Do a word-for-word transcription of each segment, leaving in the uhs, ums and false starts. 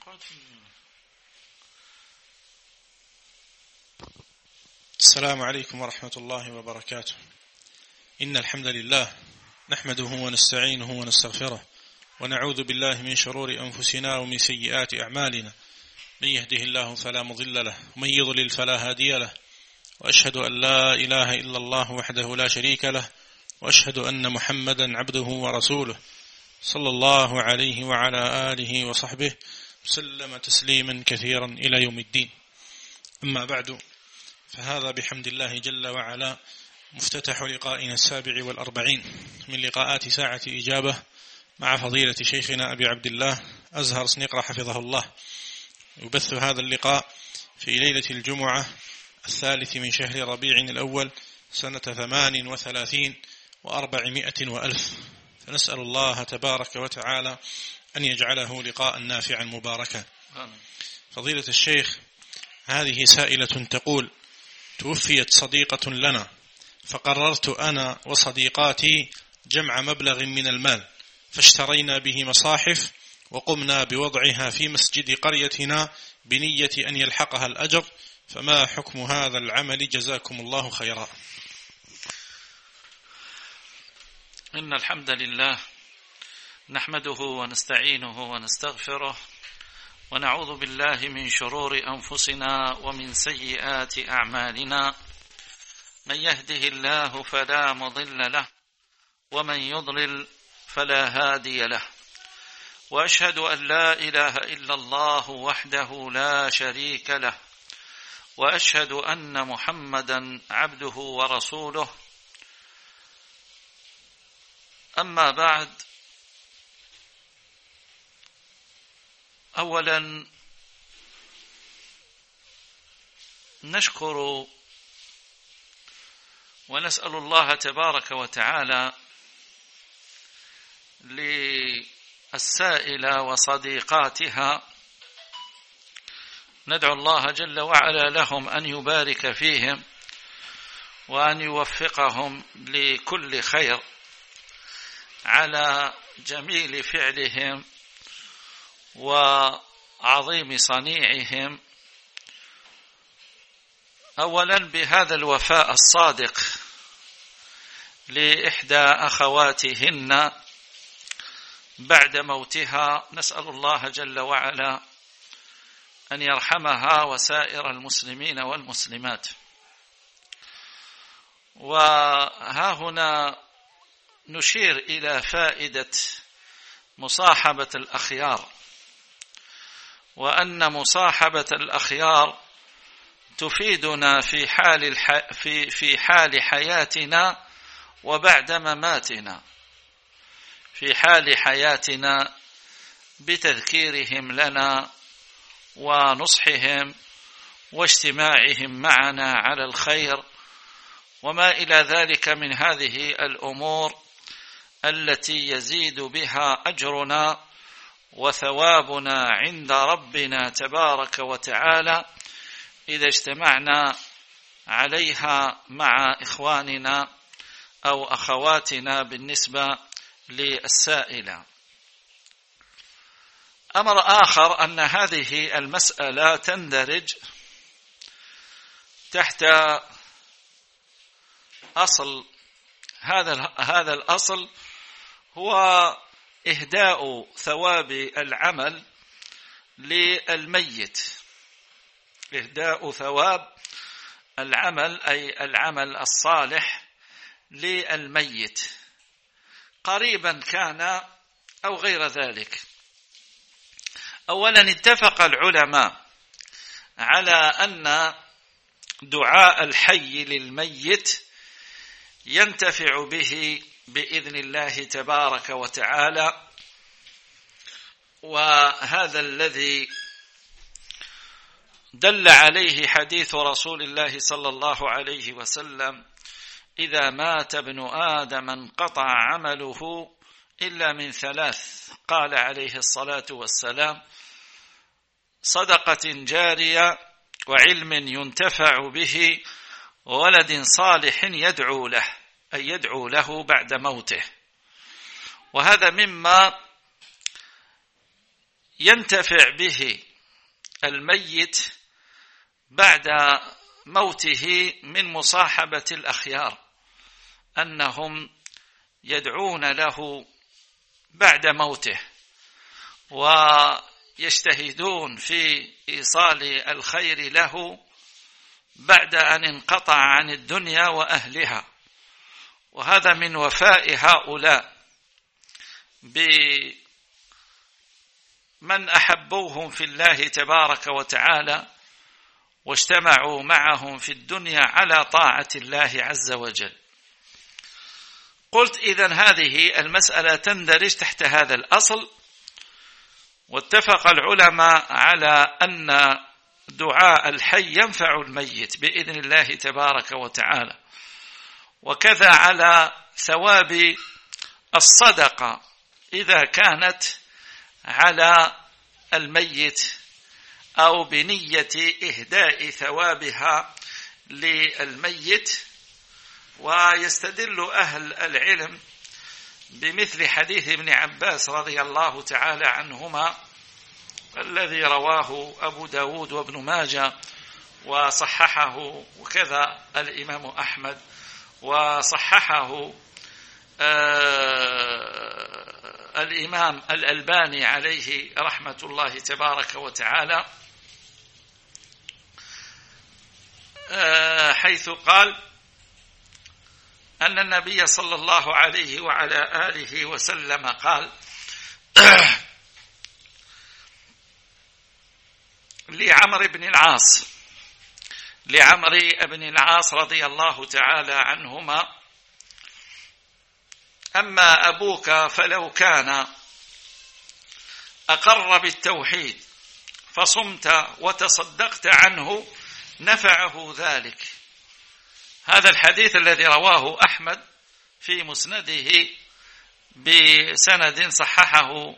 السلام عليكم ورحمة الله وبركاته. إن الحمد لله نحمده ونستعينه ونستغفره ونعوذ بالله من شرور أنفسنا ومن سيئات أعمالنا، من يهده الله فلا مضل له ومن يضلل فلا هادي له، وأشهد أن لا إله إلا الله وحده لا شريك له، وأشهد أن محمدا عبده ورسوله صلى الله عليه وعلى آله وصحبه وسلم تسليما كثيرا إلى يوم الدين. أما بعد، فهذا بحمد الله جل وعلا مفتتح لقائنا السابع والأربعين من لقاءات ساعة إجابة مع فضيلة شيخنا أبي عبد الله أزهر سنقرة حفظه الله. يبث هذا اللقاء في ليلة الجمعة الثالث من شهر ربيع الأول سنة ثمان وثلاثين وأربعمائة وألف، فنسأل الله تبارك وتعالى أن يجعله لقاء نافعا مباركا. فضيلة الشيخ، هذه سائلة تقول: توفيت صديقة لنا، فقررت أنا وصديقاتي جمع مبلغ من المال، فاشترينا به مصاحف وقمنا بوضعها في مسجد قريتنا بنية أن يلحقها الأجر، فما حكم هذا العمل؟ جزاكم الله خيرا. إن الحمد لله نحمده ونستعينه ونستغفره ونعوذ بالله من شرور أنفسنا ومن سيئات أعمالنا، من يهده الله فلا مضل له ومن يضلل فلا هادي له، وأشهد أن لا إله إلا الله وحده لا شريك له، وأشهد أن محمدا عبده ورسوله. أما بعد، أولا نشكر ونسأل الله تبارك وتعالى للسائلة وصديقاتها، ندعو الله جل وعلا لهم أن يبارك فيهم وأن يوفقهم لكل خير على جميل فعلهم وعظيم صنيعهم. أولا بهذا الوفاء الصادق لإحدى أخواتهن بعد موتها، نسأل الله جل وعلا أن يرحمها وسائر المسلمين والمسلمات. وها هنا نشير إلى فائدة مصاحبة الأخيار، وأن مصاحبة الأخيار تفيدنا في حال الح... في في حال حياتنا وبعد مماتنا. في حال حياتنا بتذكيرهم لنا ونصحهم واجتماعهم معنا على الخير وما إلى ذلك من هذه الأمور التي يزيد بها أجرنا وثوابنا عند ربنا تبارك وتعالى إذا اجتمعنا عليها مع إخواننا أو أخواتنا بالنسبة للسائلة. أمر آخر أن هذه المسألة تندرج تحت أصل، هذا هذا الأصل هو إهداء ثواب العمل للميت، إهداء ثواب العمل أي العمل الصالح للميت، قريبا كان أو غير ذلك. أولا اتفق العلماء على أن دعاء الحي للميت ينتفع به بإذن الله تبارك وتعالى، وهذا الذي دل عليه حديث رسول الله صلى الله عليه وسلم: إذا مات ابن آدم انقطع عمله إلا من ثلاث، قال عليه الصلاة والسلام: صدقة جارية، وعلم ينتفع به، وولد صالح يدعو له، أي يدعو له بعد موته. وهذا مما ينتفع به الميت بعد موته من مصاحبة الأخيار، أنهم يدعون له بعد موته ويجتهدون في إيصال الخير له بعد أن انقطع عن الدنيا وأهلها. وهذا من وفاء هؤلاء بمن أحبوهم في الله تبارك وتعالى واجتمعوا معهم في الدنيا على طاعة الله عز وجل. قلت إذن هذه المسألة تندرج تحت هذا الأصل، واتفق العلماء على أن دعاء الحي ينفع الميت بإذن الله تبارك وتعالى، وكذا على ثواب الصدقة إذا كانت على الميت أو بنية إهداء ثوابها للميت. ويستدل أهل العلم بمثل حديث ابن عباس رضي الله تعالى عنهما الذي رواه أبو داود وابن ماجه وصححه، وكذا الإمام أحمد وصححه آه الإمام الألباني عليه رحمة الله تبارك وتعالى، آه حيث قال أن النبي صلى الله عليه وعلى آله وسلم قال لعمرو بن العاص لعمرو بن العاص رضي الله تعالى عنهما: أما أبوك فلو كان أقر بالتوحيد فصمت وتصدقت عنه نفعه ذلك. هذا الحديث الذي رواه أحمد في مسنده بسند صححه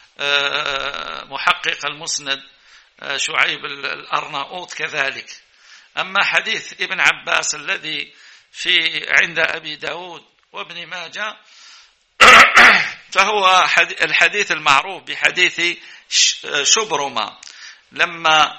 محقق المسند شعيب الأرناؤوط كذلك. أما حديث ابن عباس الذي في عند أبي داود وابن ماجه فهو الحديث المعروف بحديث شبرمة، لما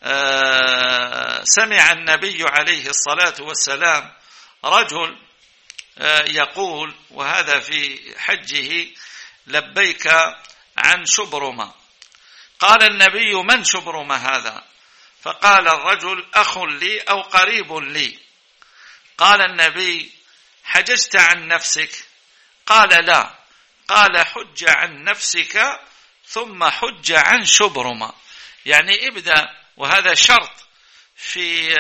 سمع النبي عليه الصلاة والسلام رجل يقول، وهذا في حجه: لبيك عن شبرمة. قال النبي: من شبرمة هذا؟ فقال الرجل: أخ لي أو قريب لي. قال النبي: حججت عن نفسك؟ قال: لا. قال: حج عن نفسك ثم حج عن شبرمة. يعني ابدأ، وهذا شرط في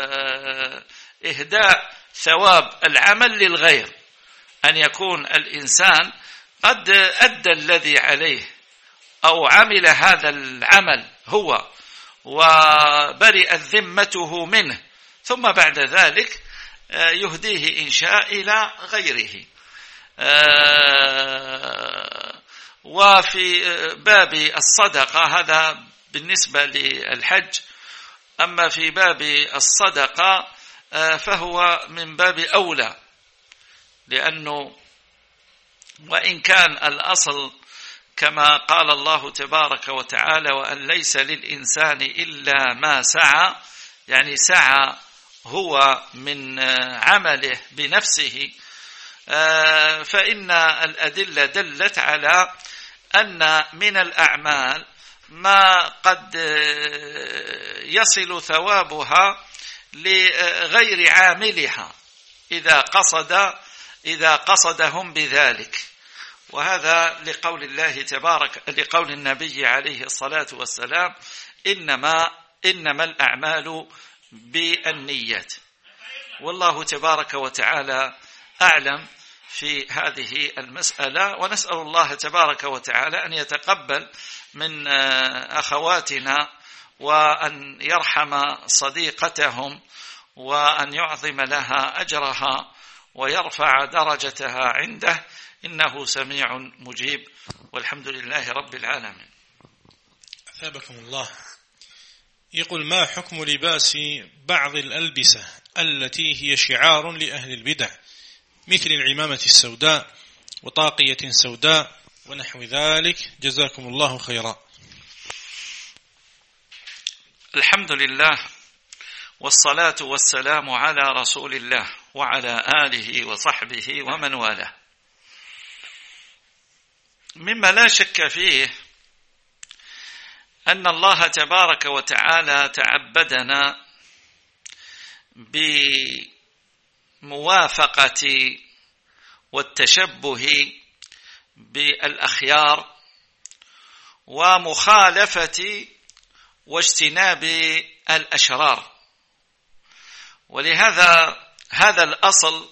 إهداء ثواب العمل للغير، أن يكون الإنسان قد أدى الذي عليه أو عمل هذا العمل هو وبرئت ذمته منه، ثم بعد ذلك يهديه إن شاء إلى غيره. وفي باب الصدقة هذا بالنسبة للحج، أما في باب الصدقة فهو من باب أولى، لأنه وإن كان الأصل كما قال الله تبارك وتعالى: وأن ليس للإنسان إلا ما سعى، يعني سعى هو من عمله بنفسه، فإن الأدلة دلت على أن من الأعمال ما قد يصل ثوابها لغير عاملها إذا قصد إذا قصدهم بذلك. وهذا لقول الله تبارك لقول النبي عليه الصلاة والسلام: إنما إنما الأعمال بالنيات. والله تبارك وتعالى أعلم في هذه المسألة، ونسأل الله تبارك وتعالى أن يتقبل من أخواتنا وأن يرحم صديقتهم وأن يعظم لها أجرها ويرفع درجتها عنده، إنه سميع مجيب، والحمد لله رب العالمين. أثابكم الله. يقول: ما حكم لباس بعض الألبسة التي هي شعار لأهل البدع، مثل العمامة السوداء وطاقية سوداء ونحو ذلك؟ جزاكم الله خيرا. الحمد لله والصلاة والسلام على رسول الله وعلى آله وصحبه ومن والاه. مما لا شك فيه أن الله تبارك وتعالى تعبدنا بموافقة والتشبه بالأخيار ومخالفة واجتناب الأشرار. ولهذا هذا الأصل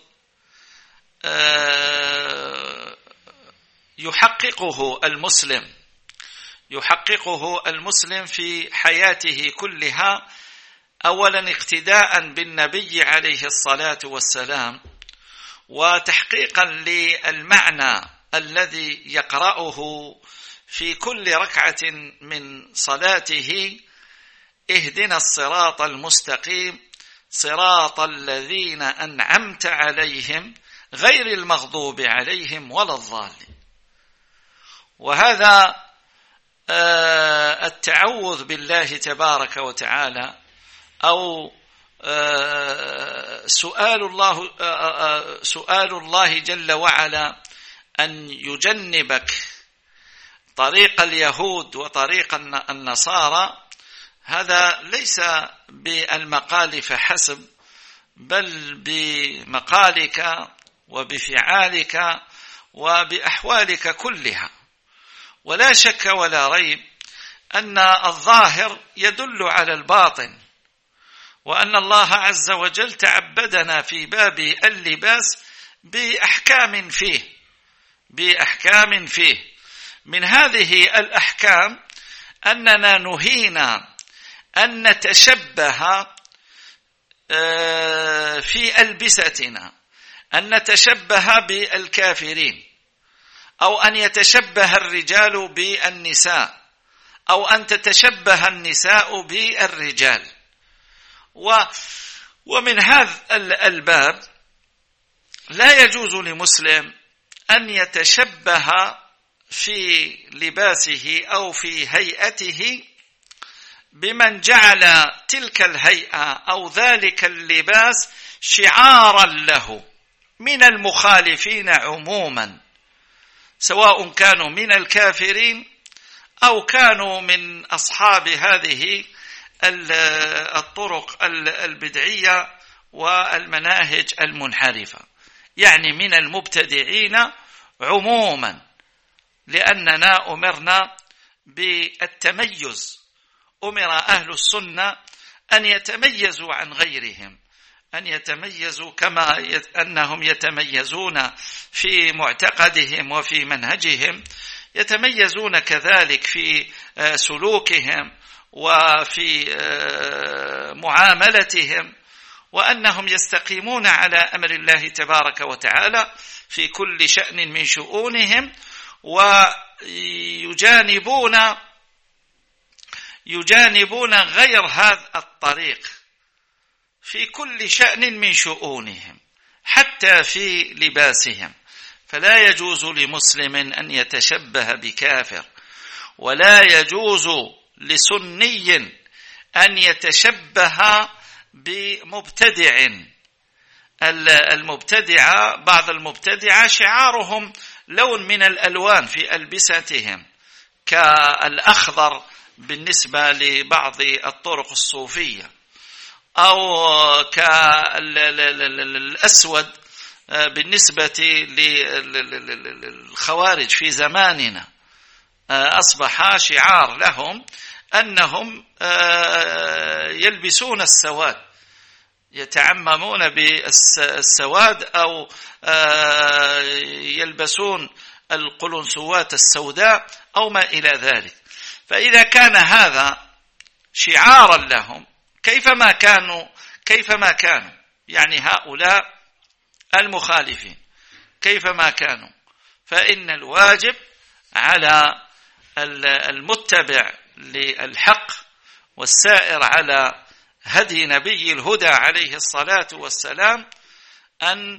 يحققه المسلم يحققه المسلم في حياته كلها، أولا اقتداء بالنبي عليه الصلاة والسلام، وتحقيقا للمعنى الذي يقرأه في كل ركعة من صلاته: اهدنا الصراط المستقيم صراط الذين أنعمت عليهم غير المغضوب عليهم ولا الضالين. وهذا التعوذ بالله تبارك وتعالى أو سؤال الله سؤال الله جل وعلا أن يجنبك طريق اليهود وطريق النصارى، هذا ليس بالمقال فحسب، بل بمقالك وبفعالك وبأحوالك كلها. ولا شك ولا ريب أن الظاهر يدل على الباطن، وأن الله عز وجل تعبدنا في باب اللباس بأحكام فيه بأحكام فيه من هذه الأحكام أننا نهينا أن نتشبه في ألبستنا، أن نتشبه بالكافرين، أو أن يتشبه الرجال بالنساء، أو أن تتشبه النساء بالرجال. ومن هذا الباب لا يجوز لمسلم أن يتشبه في لباسه أو في هيئته بمن جعل تلك الهيئة أو ذلك اللباس شعارا له من المخالفين عموما، سواء كانوا من الكافرين أو كانوا من أصحاب هذه الطرق البدعية والمناهج المنحرفة، يعني من المبتدعين عموما، لأننا أمرنا بالتميز. أمر أهل السنة أن يتميزوا عن غيرهم، أن يتميزوا كما أنهم يتميزون في معتقدهم وفي منهجهم، يتميزون كذلك في سلوكهم وفي معاملتهم، وأنهم يستقيمون على أمر الله تبارك وتعالى في كل شأن من شؤونهم، ويجانبون يجانبون غير هذا الطريق في كل شأن من شؤونهم، حتى في لباسهم. فلا يجوز لمسلم أن يتشبه بكافر، ولا يجوز لسني أن يتشبه بمبتدع. المبتدعة بعض المبتدعة شعارهم لون من الألوان في ألبستهم، كالأخضر بالنسبة لبعض الطرق الصوفية، أو كالأسود بالنسبة للخوارج في زماننا. أصبح شعار لهم أنهم يلبسون السواد، يتعممون بالسواد، أو يلبسون القلنسوات السوداء أو ما إلى ذلك. فإذا كان هذا شعارا لهم، كيفما كانوا كيفما كانوا يعني هؤلاء المخالفين كيفما كانوا، فإن الواجب على المتبع للحق والسائر على هدي نبي الهدى عليه الصلاة والسلام أن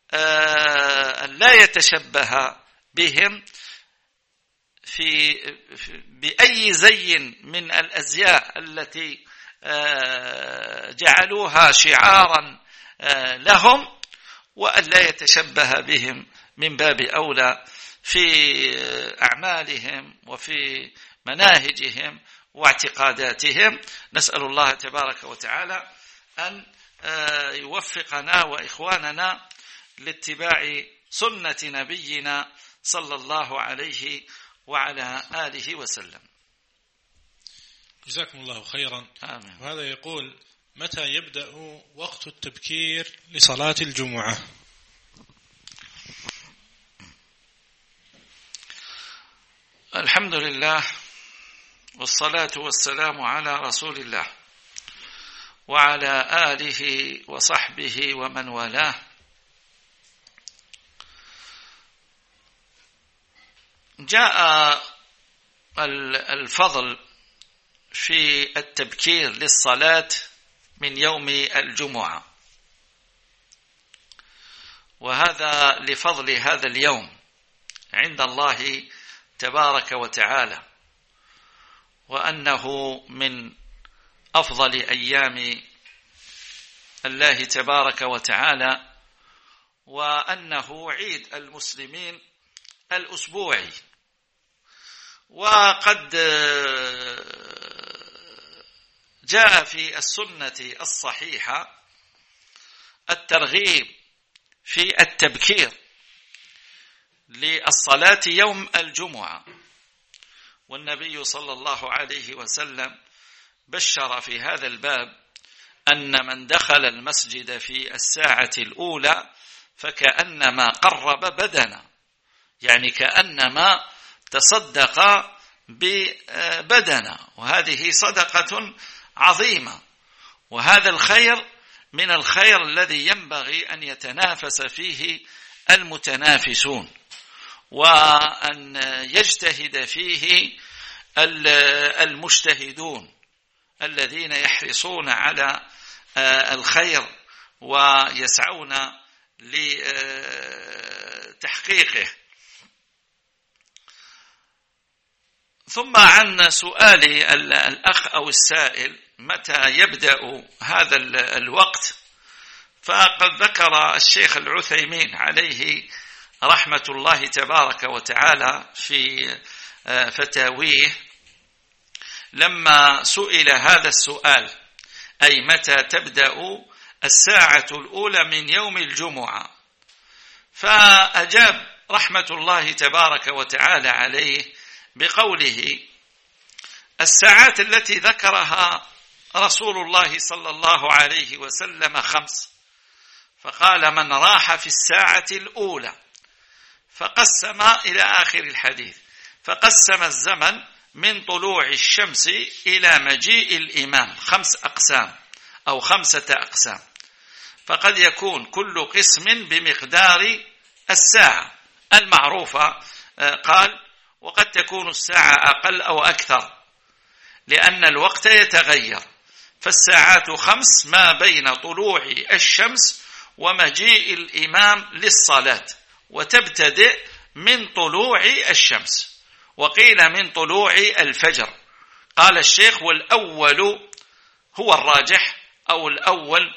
لا يتشبه بهم في بأي زي من الأزياء التي جعلوها شعارا لهم، وأن لا يتشبه بهم من باب أولى في أعمالهم وفي مناهجهم واعتقاداتهم. نسأل الله تبارك وتعالى أن يوفقنا وإخواننا لاتباع سنة نبينا صلى الله عليه وعلى آله وسلم. جزاكم الله خيرا. آمين. وهذا يقول: متى يبدأ وقت التبكير لصلاة الجمعة؟ الحمد لله والصلاة والسلام على رسول الله وعلى آله وصحبه ومن والاه. جاء الفضل في التبكير للصلاة من يوم الجمعة، وهذا لفضل هذا اليوم عند الله تبارك وتعالى، وأنه من أفضل أيام الله تبارك وتعالى، وأنه عيد المسلمين الأسبوعي. وقد جاء في السنة الصحيحة الترغيب في التبكير للصلاة يوم الجمعة، والنبي صلى الله عليه وسلم بشر في هذا الباب أن من دخل المسجد في الساعة الأولى فكأنما قرب بدنا، يعني كأنما تصدق ببدنا، وهذه صدقة عظيمة. وهذا الخير من الخير الذي ينبغي أن يتنافس فيه المتنافسون، وأن يجتهد فيه المجتهدون الذين يحرصون على الخير ويسعون لتحقيقه. ثم عن سؤال الأخ أو السائل متى يبدأ هذا الوقت، فقد ذكر الشيخ العثيمين عليه رحمة الله تبارك وتعالى في فتاويه لما سئل هذا السؤال، أي متى تبدأ الساعة الأولى من يوم الجمعة، فأجاب رحمة الله تبارك وتعالى عليه بقوله: الساعات التي ذكرها رسول الله صلى الله عليه وسلم خمس، فقال: من راح في الساعة الأولى، فقسم إلى آخر الحديث، فقسم الزمن من طلوع الشمس إلى مجيء الإمام خمس أقسام أو خمسة أقسام، فقد يكون كل قسم بمقدار الساعة المعروفة. قال: وقد تكون الساعة أقل أو أكثر لأن الوقت يتغير، فالساعات خمس ما بين طلوع الشمس ومجيء الإمام للصلاة، وتبتدئ من طلوع الشمس، وقيل من طلوع الفجر. قال الشيخ: والأول هو الراجح أو الأول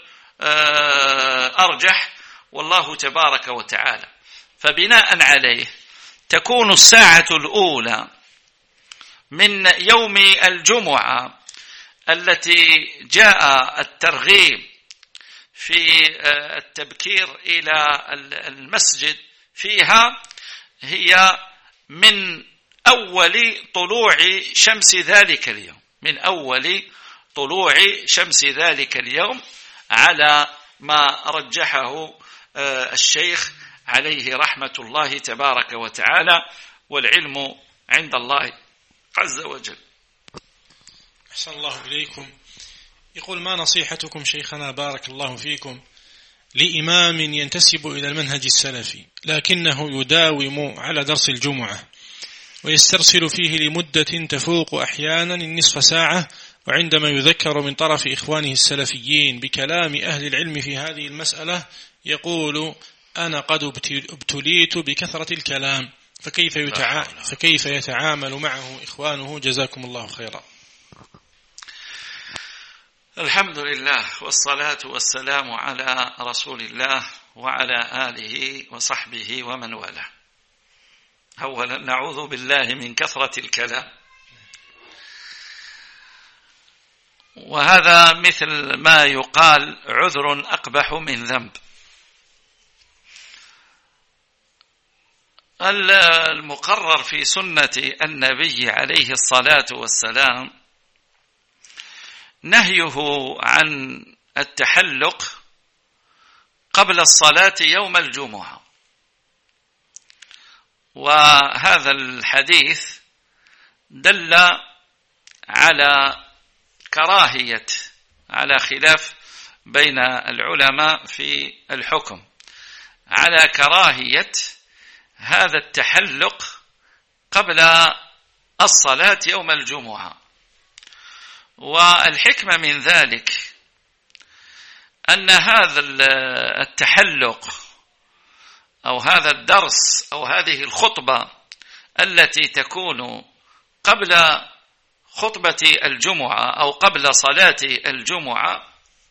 أرجح، والله تبارك وتعالى. فبناء عليه تكون الساعة الأولى من يوم الجمعة التي جاء الترغيب في التبكير إلى المسجد فيها هي من أول طلوع شمس ذلك اليوم، من أول طلوع شمس ذلك اليوم، على ما رجحه الشيخ عليه رحمة الله تبارك وتعالى، والعلم عند الله عز وجل. أحسن الله إليكم. يقول: ما نصيحتكم شيخنا بارك الله فيكم لإمام ينتسب إلى المنهج السلفي لكنه يداوم على درس الجمعة ويسترسل فيه لمدة تفوق أحيانا النصف ساعة، وعندما يذكر من طرف إخوانه السلفيين بكلام أهل العلم في هذه المسألة يقول: أنا قد ابتليت بكثرة الكلام، فكيف, يتع... فكيف يتعامل معه إخوانه؟ جزاكم الله خيرا. الحمد لله والصلاة والسلام على رسول الله وعلى آله وصحبه ومن والاه. أولا نعوذ بالله من كثرة الكلام، وهذا مثل ما يقال عذر أقبح من ذنب. المقرر في سنة النبي عليه الصلاة والسلام نهيه عن التحلق قبل الصلاة يوم الجمعة، وهذا الحديث دل على كراهية، على خلاف بين العلماء في الحكم، على كراهية هذا التحلق قبل الصلاة يوم الجمعة. والحكمة من ذلك أن هذا التحلق أو هذا الدرس أو هذه الخطبة التي تكون قبل خطبة الجمعة أو قبل صلاة الجمعة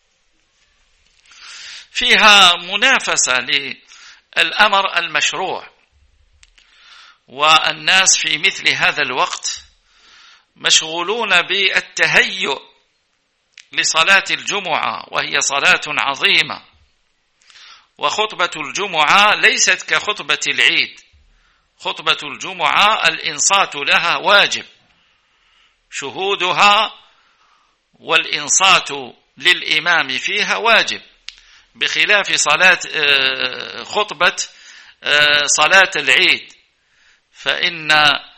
فيها منافسة للأمر المشروع، والناس في مثل هذا الوقت مشغولون بالتهيؤ لصلاة الجمعة، وهي صلاة عظيمة. وخطبة الجمعة ليست كخطبة العيد، خطبة الجمعة الإنصات لها واجب، شهودها والإنصات للإمام فيها واجب، بخلاف صلاة خطبة صلاة العيد، فإن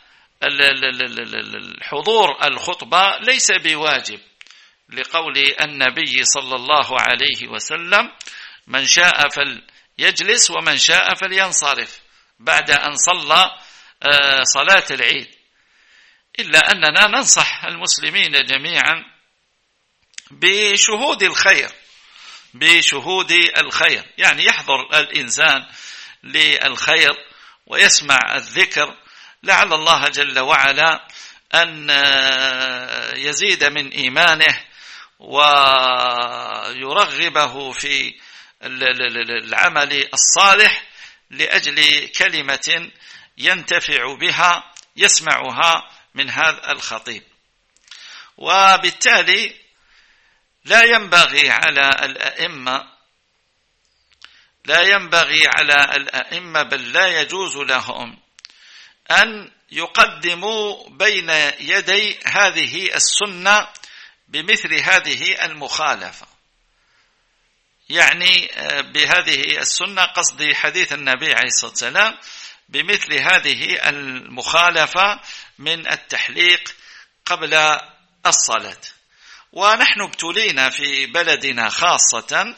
الحضور الخطبة ليس بواجب، لقول النبي صلى الله عليه وسلم: من شاء فليجلس ومن شاء فلينصرف، بعد أن صلى صلاة العيد. إلا أننا ننصح المسلمين جميعا بشهود الخير، بشهود الخير، يعني يحضر الإنسان للخير ويسمع الذكر، لعل الله جل وعلا أن يزيد من إيمانه ويرغبه في العمل الصالح لأجل كلمة ينتفع بها يسمعها من هذا الخطيب. وبالتالي لا ينبغي على الأئمة لا ينبغي على الأئمة بل لا يجوز لهم أن يقدموا بين يدي هذه السنة بمثل هذه المخالفة. يعني بهذه السنة قصدي حديث النبي عليه الصلاة والسلام، بمثل هذه المخالفة من التحليق قبل الصلاة. ونحن ابتلينا في بلدنا خاصة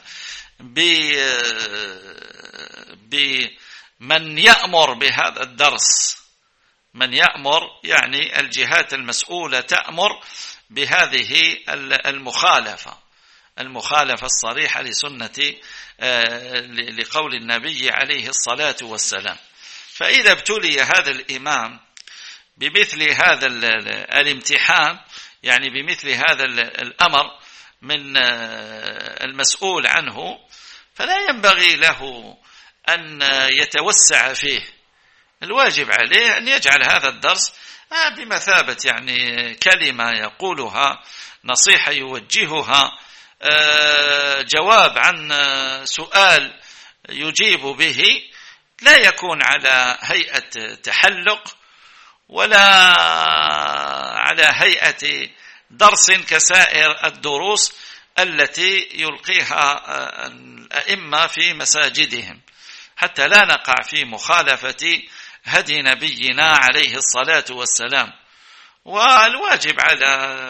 بمن يأمر بهذا الدرس، من يأمر يعني الجهات المسؤولة تأمر بهذه المخالفة، المخالفة الصريحة لسنة لقول النبي عليه الصلاة والسلام. فإذا ابتلي هذا الإمام بمثل هذا الامتحان، يعني بمثل هذا الأمر من المسؤول عنه، فلا ينبغي له أن يتوسع فيه. الواجب عليه أن يجعل هذا الدرس بمثابة يعني كلمة يقولها، نصيحة يوجهها، جواب عن سؤال يجيب به، لا يكون على هيئة تحلق ولا على هيئة درس كسائر الدروس التي يلقيها الأئمة في مساجدهم، حتى لا نقع في مخالفة هدي نبينا عليه الصلاة والسلام. والواجب على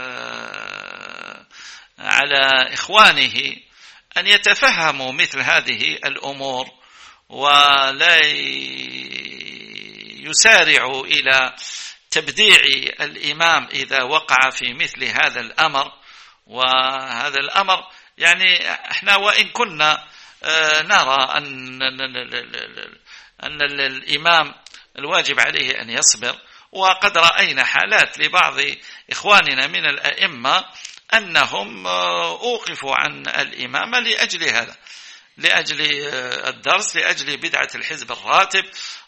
على إخوانه أن يتفهموا مثل هذه الأمور، ولا يسارعوا إلى تبديع الإمام إذا وقع في مثل هذا الأمر. وهذا الأمر يعني احنا وإن كنا نرى أن أن الإمام الواجب عليه أن يصبر، وقد رأينا حالات لبعض إخواننا من الأئمة أنهم أوقفوا عن الإمامة لأجل هذا، لأجل الدرس، لأجل بدعة الحزب الراتب،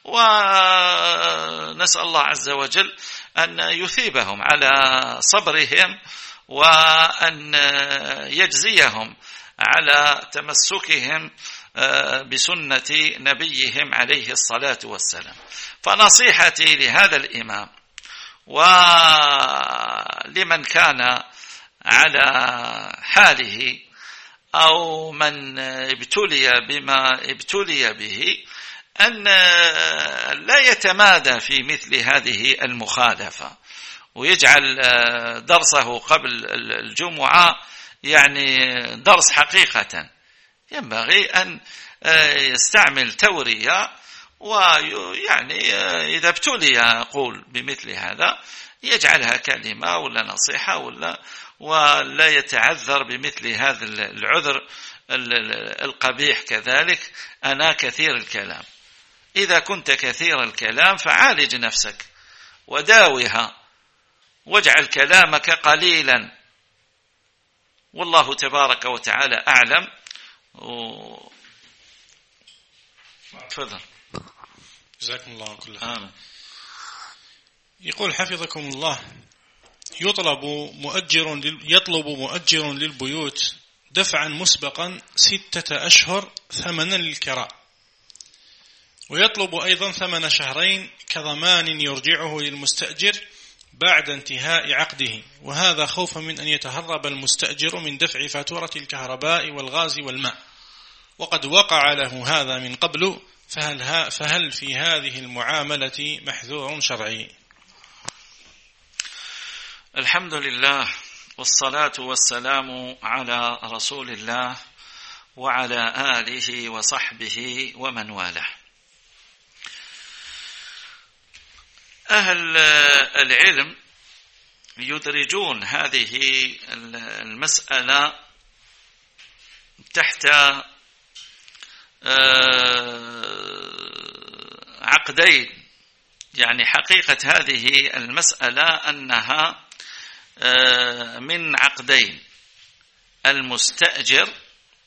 ونسأل الله عز وجل أن يثيبهم على صبرهم وأن يجزيهم على تمسكهم بسنة نبيهم عليه الصلاة والسلام. فنصيحتي لهذا الإمام ولمن كان على حاله أو من ابتلي بما ابتلي به أن لا يتمادى في مثل هذه المخالفة، ويجعل درسه قبل الجمعة يعني درس حقيقة. ينبغي أن يستعمل تورية، ويعني إذا ابتلي يقول بمثل هذا يجعلها كلمة ولا نصيحة ولا ولا يتعذر بمثل هذا العذر القبيح. كذلك أنا كثير الكلام، إذا كنت كثير الكلام فعالج نفسك وداوها واجعل كلامك قليلا، والله تبارك وتعالى أعلم. و... تفضل. جزاكم الله كل خير. آمين. يقول حفظكم الله: يطلب مؤجر يطلب مؤجر للبيوت دفعا مسبقا ستة أشهر ثمنا للكراء، ويطلب أيضا ثمن شهرين كضمان يرجعه للمستأجر بعد انتهاء عقده، وهذا خوفا من أن يتهرب المستأجر من دفع فاتورة الكهرباء والغاز والماء، وقد وقع له هذا من قبل، فهل, فهل في هذه المعاملة محذور شرعي؟ الحمد لله والصلاة والسلام على رسول الله وعلى آله وصحبه ومن والاه. أهل العلم يدرجون هذه المسألة تحت عقدين. يعني حقيقة هذه المسألة أنها من عقدين: المستأجر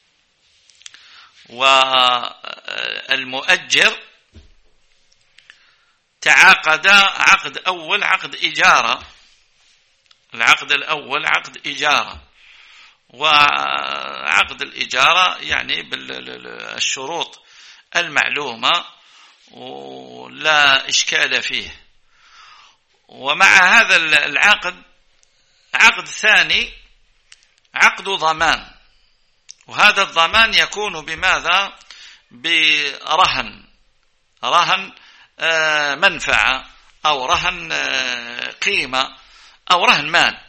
والمؤجر تعاقد عقد أول، عقد إجارة. العقد الأول عقد إجارة، وعقد الإجارة يعني بالشروط المعلومة ولا إشكال فيه. ومع هذا العقد عقد ثاني، عقد ضمان، وهذا الضمان يكون بماذا؟ برهن، رهن منفعة أو رهن قيمة أو رهن مال.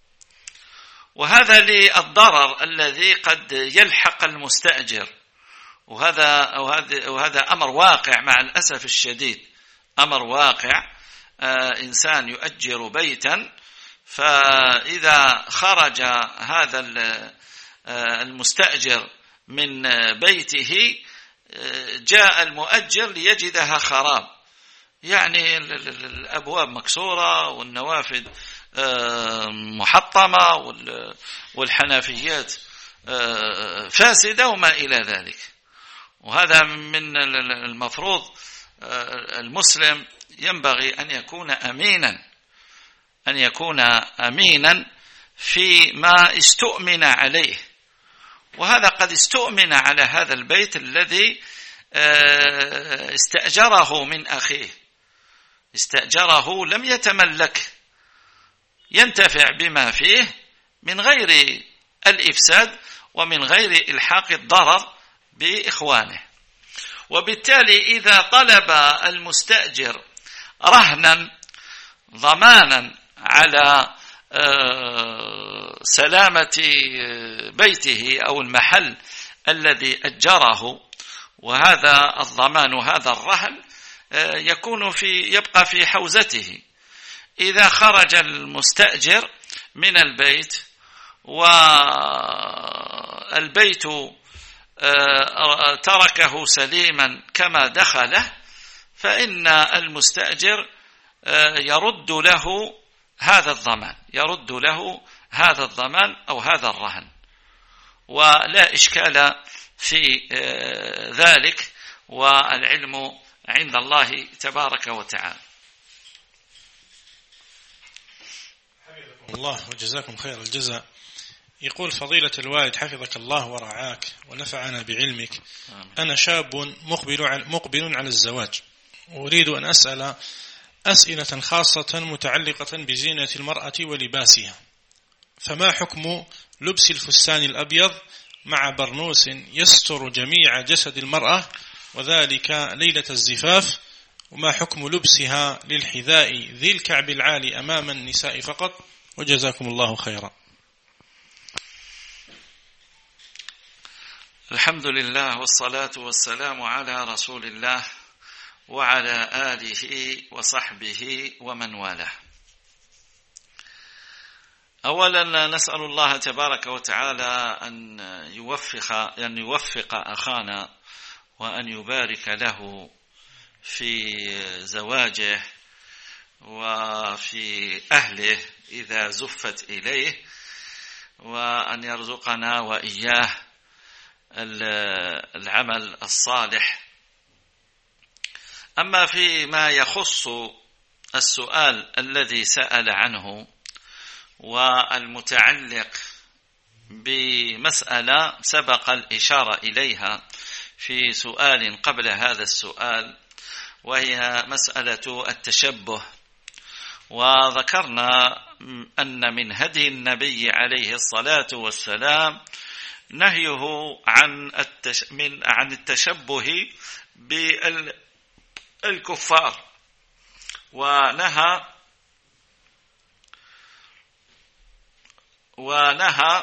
وهذا للضرر الذي قد يلحق المستأجر، وهذا وهذا وهذا أمر واقع مع الأسف الشديد، أمر واقع. إنسان يؤجر بيتا، فإذا خرج هذا المستأجر من بيته جاء المؤجر ليجدها خراب، يعني الأبواب مكسورة والنوافذ محطمة والحنفيات فاسدة وما إلى ذلك. وهذا من المفروض المسلم ينبغي أن يكون أمينا، أن يكون أمينا فيما استؤمن عليه. وهذا قد استؤمن على هذا البيت الذي استأجره من أخيه، استأجره لم يتملك، ينتفع بما فيه من غير الإفساد ومن غير إلحاق الضرر بإخوانه. وبالتالي إذا طلب المستأجر رهنا ضمانا على سلامة بيته أو المحل الذي أجره، وهذا الضمان وهذا الرهن يكون في يبقى في حوزته. إذا خرج المستأجر من البيت والبيت تركه سليما كما دخله، فإن المستأجر يرد له هذا الضمان، يرد له هذا الضمان أو هذا الرهن، ولا إشكال في ذلك، والعلم عند الله تبارك وتعالى. الله وجزاكم خير الجزاء. يقول فضيلة الوالد حفظك الله ورعاك ونفعنا بعلمك، أنا شاب مقبل مقبل على الزواج، أريد أن أسأل أسئلة خاصة متعلقة بزينة المرأة ولباسها، فما حكم لبس الفستان الأبيض مع برنوس يستر جميع جسد المرأة وذلك ليلة الزفاف، وما حكم لبسها للحذاء ذي الكعب العالي أمام النساء فقط، وجزاكم الله خيرا. الحمد لله والصلاة والسلام على رسول الله وعلى آله وصحبه ومن والاه. أولا نسأل الله تبارك وتعالى أن يوفق أن يوفق أخانا وأن يبارك له في زواجه وفي أهله إذا زفت إليه، وأن يرزقنا وإياه العمل الصالح. أما فيما يخص السؤال الذي سأل عنه والمتعلق بمسألة سبق الإشارة إليها في سؤال قبل هذا السؤال، وهي مسألة التشبه، وذكرنا أن من هدي النبي عليه الصلاة والسلام نهيه عن من عن التشبه بالكفار، ونهى ونهى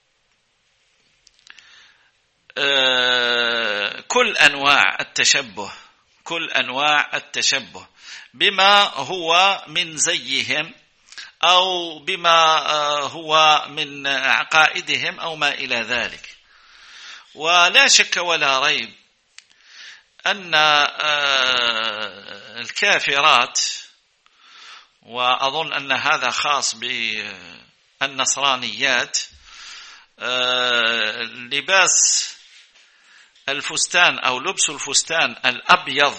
كل أنواع التشبه كل أنواع التشبه بما هو من زيهم أو بما هو من عقائدهم أو ما إلى ذلك. ولا شك ولا ريب أن الكافرات، وأظن أن هذا خاص بالنصرانيات، لباس الفستان أو لبس الفستان الأبيض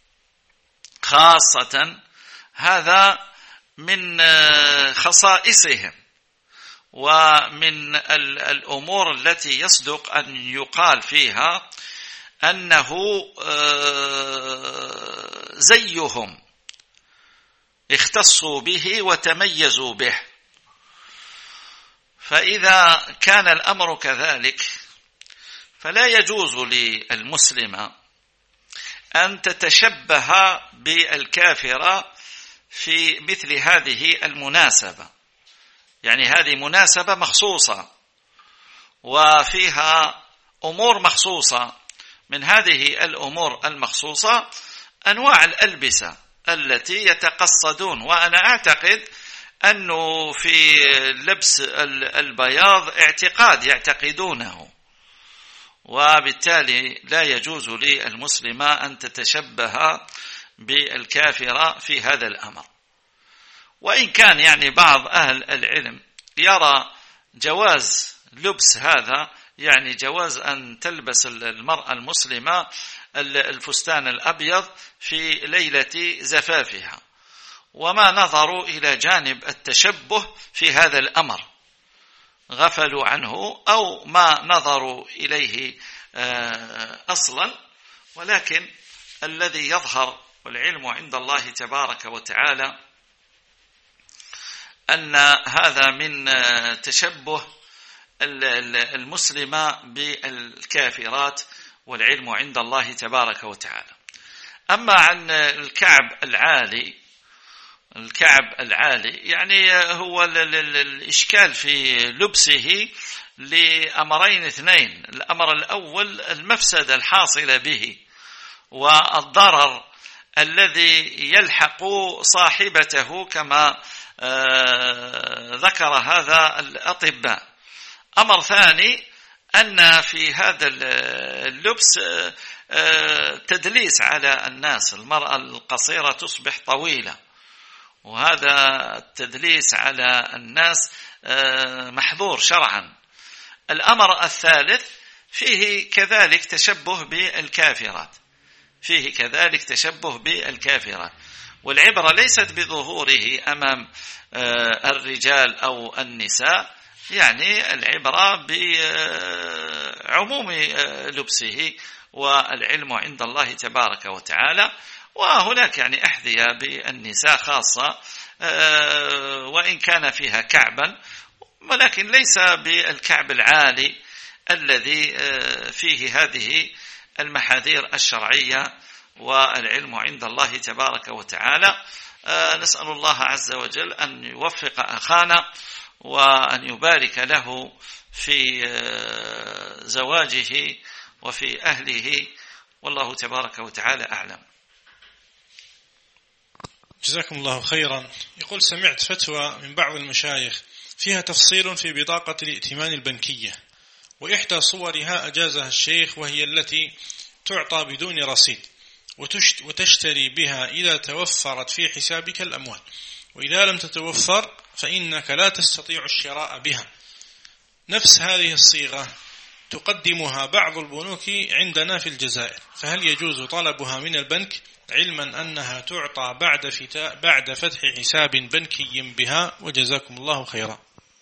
خاصة هذا من خصائصهم ومن الأمور التي يصدق أن يقال فيها أنه زيهم اختصوا به وتميزوا به. فإذا كان الأمر كذلك فلا يجوز للمسلم أن تتشبه بالكافر في مثل هذه المناسبة، يعني هذه مناسبة مخصوصة وفيها أمور مخصوصة. من هذه الأمور المخصوصة أنواع الألبسة التي يتقصدون، وأنا أعتقد أنه في لبس البياض اعتقاد يعتقدونه، وبالتالي لا يجوز للمسلمة أن تتشبه بالكافر في هذا الأمر. وإن كان يعني بعض أهل العلم يرى جواز لبس هذا، يعني جواز أن تلبس المرأة المسلمة الفستان الأبيض في ليلة زفافها، وما نظروا إلى جانب التشبه في هذا الأمر، غفلوا عنه أو ما نظروا إليه أصلا. ولكن الذي يظهر والعلم عند الله تبارك وتعالى أن هذا من تشبه المسلمة بالكافرات، والعلم عند الله تبارك وتعالى. أما عن الكعب العالي الكعب العالي يعني هو الإشكال في لبسه لأمرين اثنين. الأمر الأول المفسدة الحاصلة به والضرر الذي يلحق صاحبته كما ذكر هذا الأطباء. أمر ثاني أن في هذا اللبس تدليس على الناس، المرأة القصيرة تصبح طويلة، وهذا التدليس على الناس محظور شرعا. الأمر الثالث فيه كذلك تشبه بالكافرات، فيه كذلك تشبه بالكافرات، والعبرة ليست بظهوره أمام الرجال أو النساء، يعني العبرة بعموم لبسه، والعلم عند الله تبارك وتعالى. وهناك يعني أحذية بالنساء خاصة وإن كان فيها كعبا، ولكن ليس بالكعب العالي الذي فيه هذه المحاذير الشرعية، والعلم عند الله تبارك وتعالى. نسأل الله عز وجل أن يوفق أخانا وأن يبارك له في زواجه وفي أهله، والله تبارك وتعالى أعلم. جزاكم الله خيرا. يقول: سمعت فتوى من بعض المشايخ فيها تفصيل في بطاقة الائتمان البنكية، وإحدى صورها أجازها الشيخ، وهي التي تعطى بدون رصيد وتشتري بها إذا توفرت في حسابك الأموال، وإذا لم تتوفر فإنك لا تستطيع الشراء بها. نفس هذه الصيغة تقدمها بعض البنوك عندنا في الجزائر، فهل يجوز طلبها من البنك علما أنها تعطى بعد فتاء بعد فتح حساب بنكي بها؟ وجزاكم الله خيرا.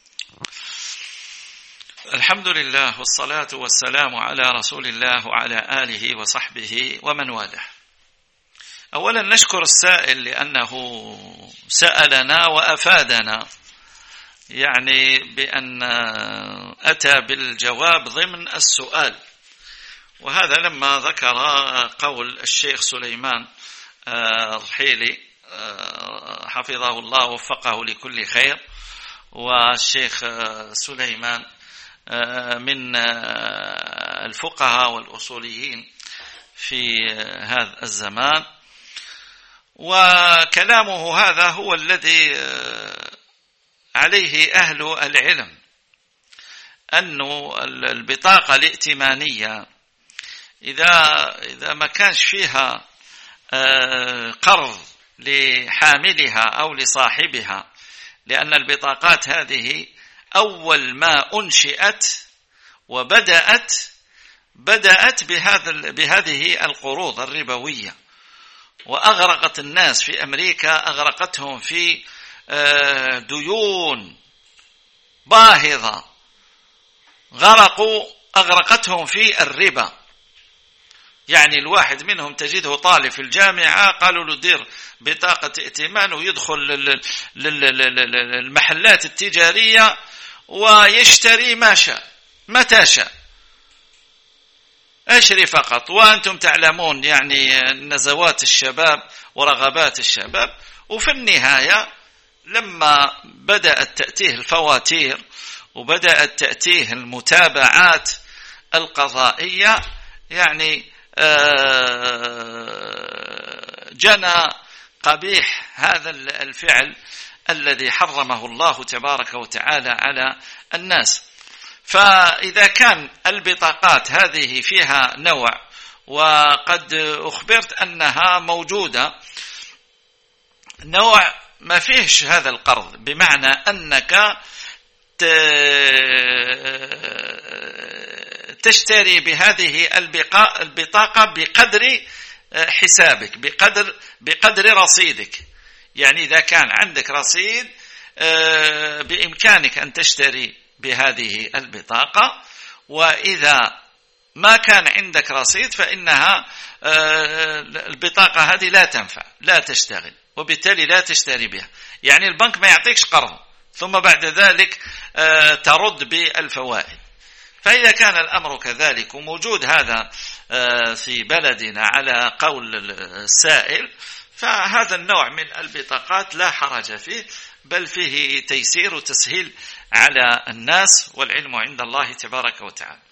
الحمد لله والصلاة والسلام على رسول الله وعلى آله وصحبه ومن والاه. أولا نشكر السائل لأنه سألنا وأفادنا، يعني بأن أتى بالجواب ضمن السؤال. وهذا لما ذكر قول الشيخ سليمان الرحيلي حفظه الله ووفقه لكل خير، والشيخ سليمان من الفقهاء والأصوليين في هذا الزمان، وكلامه هذا هو الذي عليه أهل العلم، أن البطاقة الائتمانية إذا إذا ما كانش فيها قرض لحاملها أو لصاحبها، لأن البطاقات هذه أول ما أنشئت وبدأت بدأت بهذا بهذه القروض الربوية، وأغرقت الناس في أمريكا، أغرقتهم في ديون باهظة، غرقوا أغرقتهم في الربا. يعني الواحد منهم تجده طالب في الجامعة، قالوا له دير بطاقة ائتمان ويدخل للمحلات التجارية ويشتري ما شاء متى شاء، اشري فقط. وأنتم تعلمون يعني نزوات الشباب ورغبات الشباب، وفي النهاية لما بدأت تأتيه الفواتير وبدأت تأتيه المتابعات القضائية، يعني جنى قبيح هذا الفعل الذي حرمه الله تبارك وتعالى على الناس. فإذا كان البطاقات هذه فيها نوع، وقد أخبرت أنها موجودة نوع ما فيهش هذا القرض، بمعنى أنك تشتري بهذه البطاقة بقدر حسابك، بقدر بقدر رصيدك. يعني إذا كان عندك رصيد بإمكانك أن تشتري بهذه البطاقة، وإذا ما كان عندك رصيد فإنها البطاقة هذه لا تنفع، لا تشتغل، وبالتالي لا تشتري بها. يعني البنك ما يعطيكش قرض ثم بعد ذلك ترد بالفوائد. فإذا كان الأمر كذلك وموجود هذا في بلدنا على قول السائل، فهذا النوع من البطاقات لا حرج فيه، بل فيه تيسير وتسهيل على الناس، والعلم عند الله تبارك وتعالى.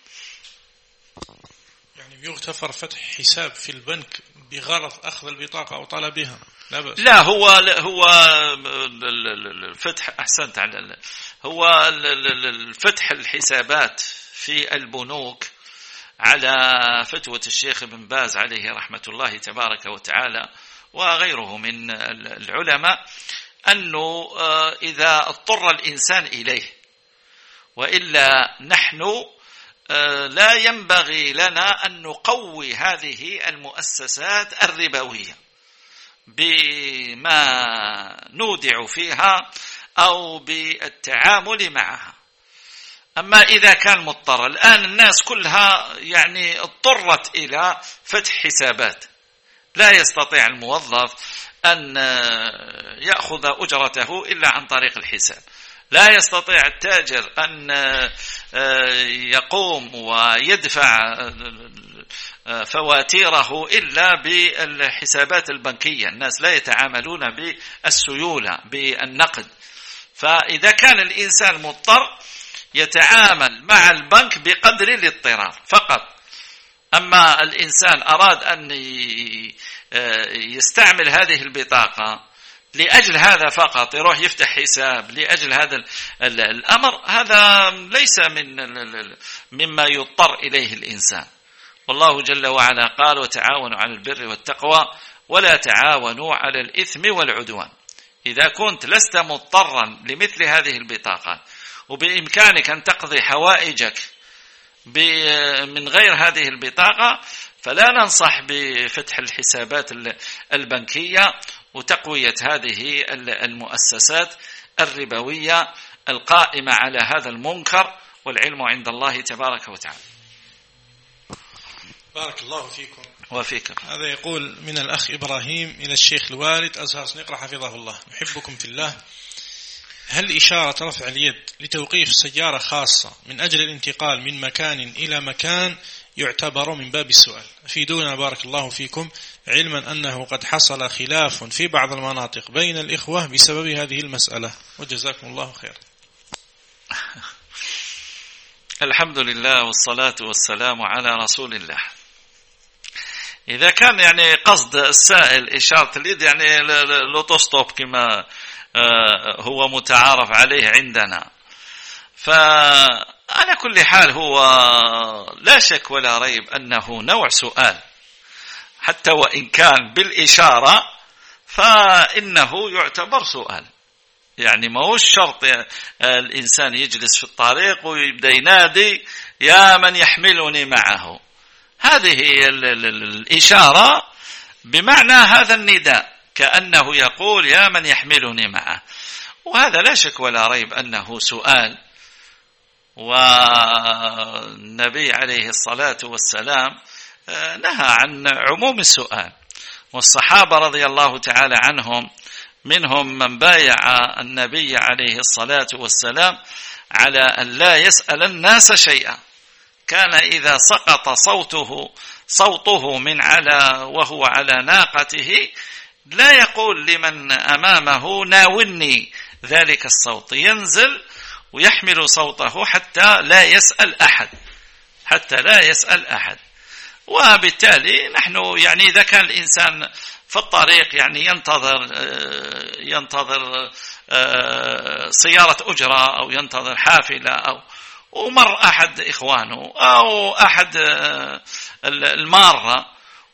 يعني يغتفر فتح حساب في البنك بغرض أخذ البطاقة أو طلبها؟ لا بأس. لا، هو هو الفتح، أحسنت على هو الفتح الحسابات في البنوك على فتوى الشيخ ابن باز عليه رحمة الله تبارك وتعالى وغيره من العلماء، أنه إذا اضطر الإنسان إليه، وإلا نحن لا ينبغي لنا أن نقوي هذه المؤسسات الربوية بما نودع فيها أو بالتعامل معها. أما إذا كان مضطر، الآن الناس كلها يعني اضطرت إلى فتح حسابات، لا يستطيع الموظف أن يأخذ أجرته إلا عن طريق الحساب، لا يستطيع التاجر أن يقوم ويدفع فواتيره إلا بالحسابات البنكية، الناس لا يتعاملون بالسيولة بالنقد. فإذا كان الإنسان مضطر يتعامل مع البنك بقدر الاضطرار فقط. أما الإنسان أراد أن يستعمل هذه البطاقة لأجل هذا فقط، يروح يفتح حساب لأجل هذا الأمر، هذا ليس من مما يضطر إليه الإنسان. والله جل وعلا قال: وتعاونوا على البر والتقوى ولا تعاونوا على الإثم والعدوان. إذا كنت لست مضطرا لمثل هذه البطاقات وبإمكانك أن تقضي حوائجك من غير هذه البطاقة، فلا ننصح بفتح الحسابات البنكية وتقوية هذه المؤسسات الربوية القائمة على هذا المنكر، والعلم عند الله تبارك وتعالى. بارك الله فيكم وفيكم. هذا يقول من الأخ إبراهيم إلى الشيخ الوالد أزهر سنقرأ حفظه الله: أحبكم في الله، هل إشارة رفع اليد لتوقيف سيارة خاصة من أجل الانتقال من مكان إلى مكان يعتبر من باب السؤال؟ أفيدونا بارك الله فيكم، علما أنه قد حصل خلاف في بعض المناطق بين الإخوة بسبب هذه المسألة، وجزاكم الله خير. الحمد لله والصلاة والسلام على رسول الله. إذا كان يعني قصد السائل إشارة اليد يعني لوتوستوب كما هو متعارف عليه عندنا، فعلى كل حال هو لا شك ولا ريب أنه نوع سؤال، حتى وإن كان بالإشارة فإنه يعتبر سؤال. يعني ما هو الشرط الإنسان يجلس في الطريق ويبدأ ينادي يا من يحملني معه، هذه الإشارة بمعنى هذا النداء، كأنه يقول يا من يحملني معه، وهذا لا شك ولا ريب أنه سؤال. والنبي عليه الصلاة والسلام نهى عن عموم السؤال، والصحابة رضي الله تعالى عنهم منهم من بايع النبي عليه الصلاة والسلام على أن لا يسأل الناس شيئا، كان إذا سقط صوته صوته من على وهو على ناقته لا يقول لمن أمامه ناولني ذلك الصوت، ينزل ويحمل صوته حتى لا يسأل أحد حتى لا يسأل أحد. وبالتالي نحن يعني إذا كان الإنسان في الطريق يعني ينتظر ينتظر سيارة أجرة أو ينتظر حافلة أو ومر أحد إخوانه أو أحد المارة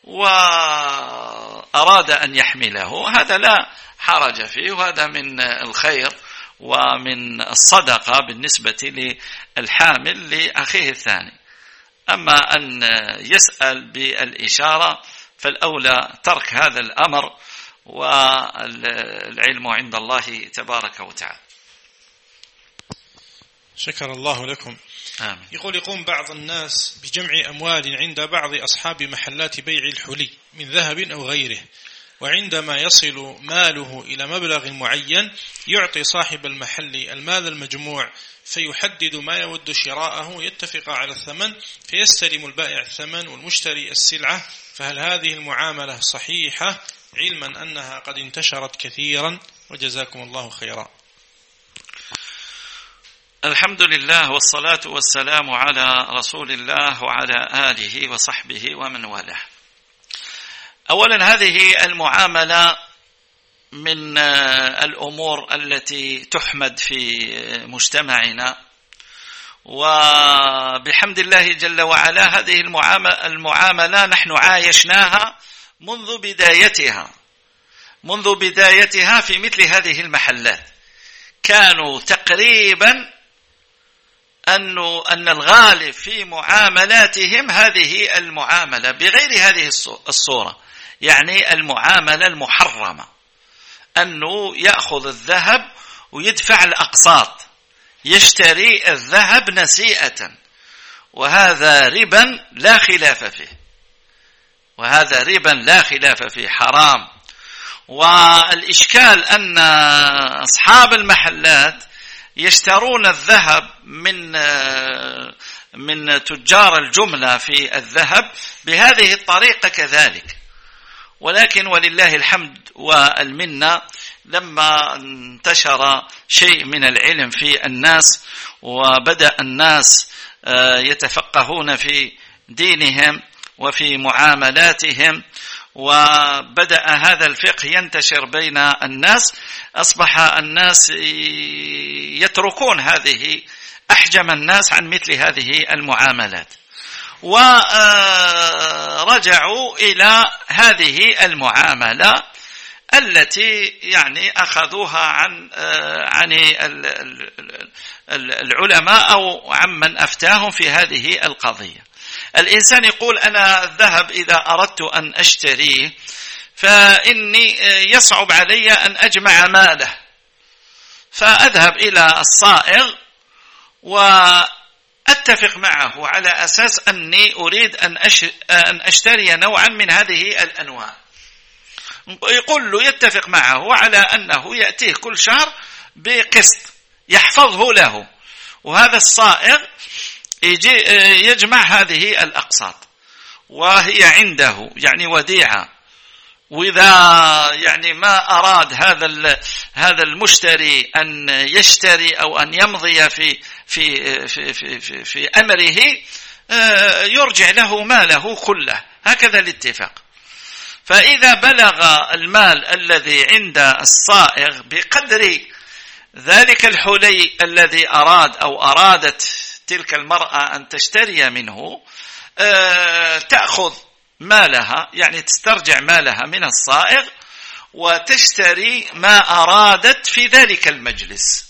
وأراد أن يحمله، هذا لا حرج فيه، وهذا من الخير ومن الصدقة بالنسبة للحامل لأخيه الثاني. أما أن يسأل بالإشارة فالأولى ترك هذا الأمر، والعلم عند الله تبارك وتعالى. شكر الله لكم. آمين. يقول يقوم بعض الناس بجمع أموال عند بعض أصحاب محلات بيع الحلي من ذهب أو غيره، وعندما يصل ماله إلى مبلغ معين يعطي صاحب المحل المال المجموع فيحدد ما يود شراءه، يتفق على الثمن فيستلم البائع الثمن والمشتري السلعة، فهل هذه المعاملة صحيحة علما أنها قد انتشرت كثيرا؟ وجزاكم الله خيرا. الحمد لله والصلاة والسلام على رسول الله وعلى آله وصحبه ومن والاه. أولا هذه المعاملة من الأمور التي تحمد في مجتمعنا، وبحمد الله جل وعلا هذه المعاملة نحن عايشناها منذ بدايتها، منذ بدايتها في مثل هذه المحلات كانوا تقريبا أنه أن الغالب في معاملاتهم هذه المعاملة بغير هذه الصورة، يعني المعاملة المحرمة، أنه يأخذ الذهب ويدفع الأقساط، يشتري الذهب نسيئة، وهذا ربا لا خلاف فيه، وهذا ربا لا خلاف فيه، حرام. والإشكال أن أصحاب المحلات يشترون الذهب من من تجار الجملة في الذهب بهذه الطريقة كذلك، ولكن ولله الحمد والمنة لما انتشر شيء من العلم في الناس وبدأ الناس يتفقهون في دينهم وفي معاملاتهم وبدأ هذا الفقه ينتشر بين الناس، أصبح الناس يتركون هذه، أحجم الناس عن مثل هذه المعاملات ورجعوا إلى هذه المعاملة التي يعني أخذوها عن عن العلماء أو عمن أفتاهم في هذه القضية. الإنسان يقول أنا الذهب إذا أردت أن أشتريه فإني يصعب علي أن أجمع ماله، فأذهب إلى الصائغ وأتفق معه على أساس أني أريد أن أشتري نوعا من هذه الأنواع. يقول له يتفق معه على أنه يأتيه كل شهر بقسط يحفظه له، وهذا الصائغ يجي يجمع هذه الأقساط وهي عنده يعني وديعة، وإذا يعني ما أراد هذا هذا المشتري أن يشتري أو أن يمضي في في في في في, في أمره يرجع له ماله كله، هكذا الاتفاق. فإذا بلغ المال الذي عند الصائغ بقدر ذلك الحلي الذي أراد أو أرادت تلك المرأة أن تشتري منه، تأخذ مالها يعني تسترجع مالها من الصائغ وتشتري ما أرادت في ذلك المجلس،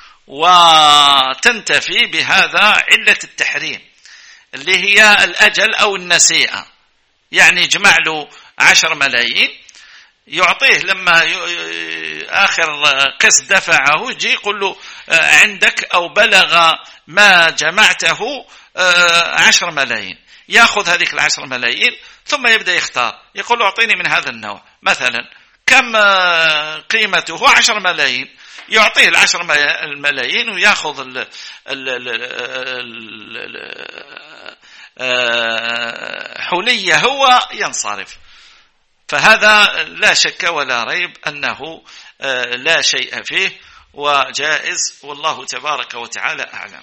وتنتفي بهذا علة التحريم اللي هي الأجل أو النسيئة. يعني يجمع له عشر ملايين يعطيه، لما آخر قسط دفعه يجي يقول له عندك أو بلغ ما جمعته عشر ملايين، يأخذ هذه العشر ملايين ثم يبدأ يختار، يقول له أعطيني من هذا النوع مثلا كم قيمته عشر ملايين، يعطيه العشر الملايين ويأخذ ال ال ال حلية هو ينصرف. فهذا لا شك ولا ريب أنه لا شيء فيه وجائز، والله تبارك وتعالى أعلم.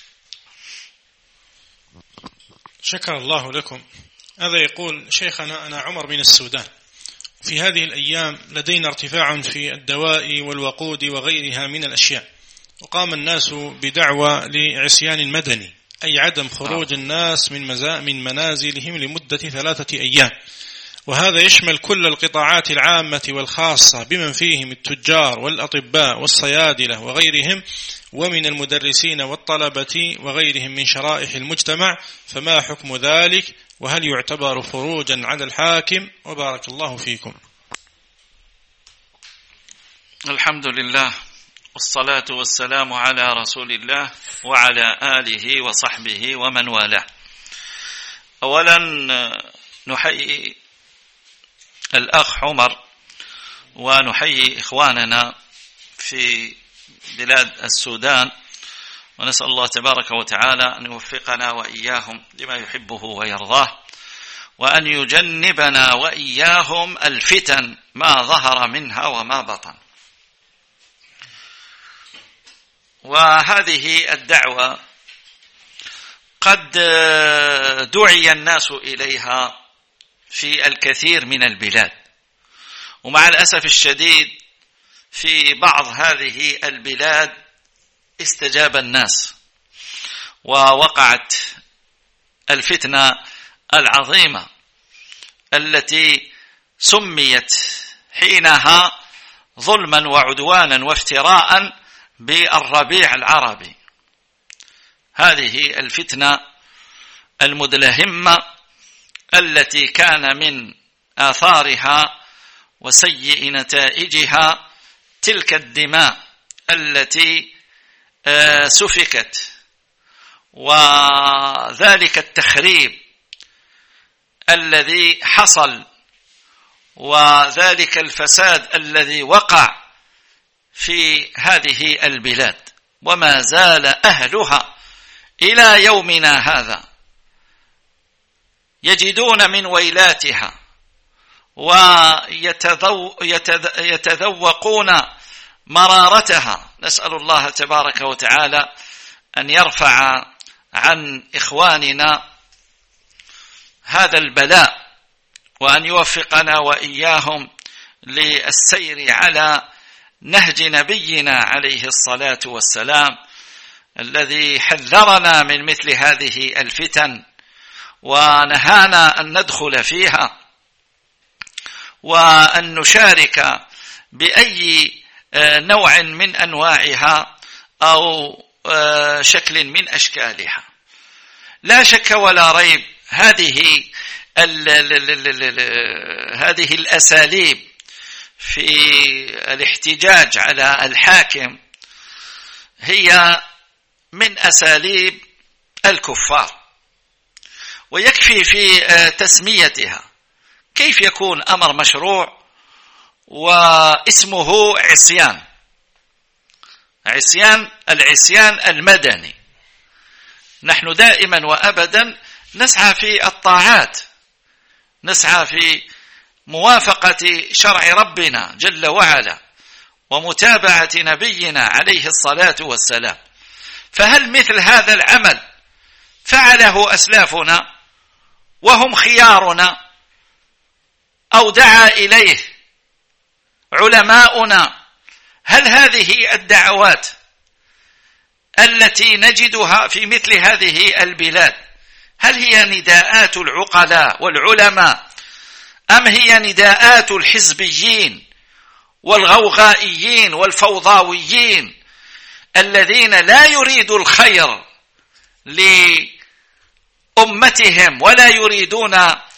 شكر الله لكم. هذا يقول شيخنا أنا عمر من السودان، في هذه الأيام لدينا ارتفاع في الدواء والوقود وغيرها من الأشياء، وقام الناس بدعوى لعصيان مدني، أي عدم خروج الناس من من منازلهم لمدة ثلاثة أيام، وهذا يشمل كل القطاعات العامة والخاصة بمن فيهم التجار والأطباء والصيادلة وغيرهم، ومن المدرسين والطلبة وغيرهم من شرائح المجتمع، فما حكم ذلك؟ وهل يعتبر خروجا على الحاكم؟ وبارك الله فيكم. الحمد لله والصلاة والسلام على رسول الله وعلى آله وصحبه ومن والاه. أولا نحيي الأخ عمر ونحيي إخواننا في بلاد السودان، ونسأل الله تبارك وتعالى أن يوفقنا وإياهم لما يحبه ويرضاه، وأن يجنبنا وإياهم الفتن ما ظهر منها وما بطن. وهذه الدعوة قد دعي الناس إليها في الكثير من البلاد، ومع الأسف الشديد في بعض هذه البلاد استجاب الناس ووقعت الفتنة العظيمة التي سميت حينها ظلما وعدوانا وافتراء بالربيع العربي. هذه الفتنة المدلهمة التي كان من آثارها وسيء نتائجها تلك الدماء التي سفكت، وذلك التخريب الذي حصل، وذلك الفساد الذي وقع في هذه البلاد، وما زال أهلها إلى يومنا هذا يجدون من ويلاتها ويتذوقون مرارتها. نسأل الله تبارك وتعالى أن يرفع عن إخواننا هذا البلاء، وأن يوفقنا وإياهم للسير على نهج نبينا عليه الصلاة والسلام الذي حذرنا من مثل هذه الفتن ونهانا أن ندخل فيها وأن نشارك بأي نوع من أنواعها أو شكل من أشكالها. لا شك ولا ريب هذه هذه الأساليب في الاحتجاج على الحاكم هي من أساليب الكفار، ويكفي في تسميتها. كيف يكون أمر مشروع واسمه عصيان؟ عصيان، العصيان المدني. نحن دائما وأبدا نسعى في الطاعات، نسعى في موافقة شرع ربنا جل وعلا ومتابعة نبينا عليه الصلاة والسلام. فهل مثل هذا العمل فعله أسلافنا وهم خيارنا، أو دعا إليه علماؤنا؟ هل هذه الدعوات التي نجدها في مثل هذه البلاد هل هي نداءات العقلاء والعلماء، أم هي نداءات الحزبيين والغوغائيين والفوضاويين الذين لا يريدوا الخير لأمتهم ولا يريدون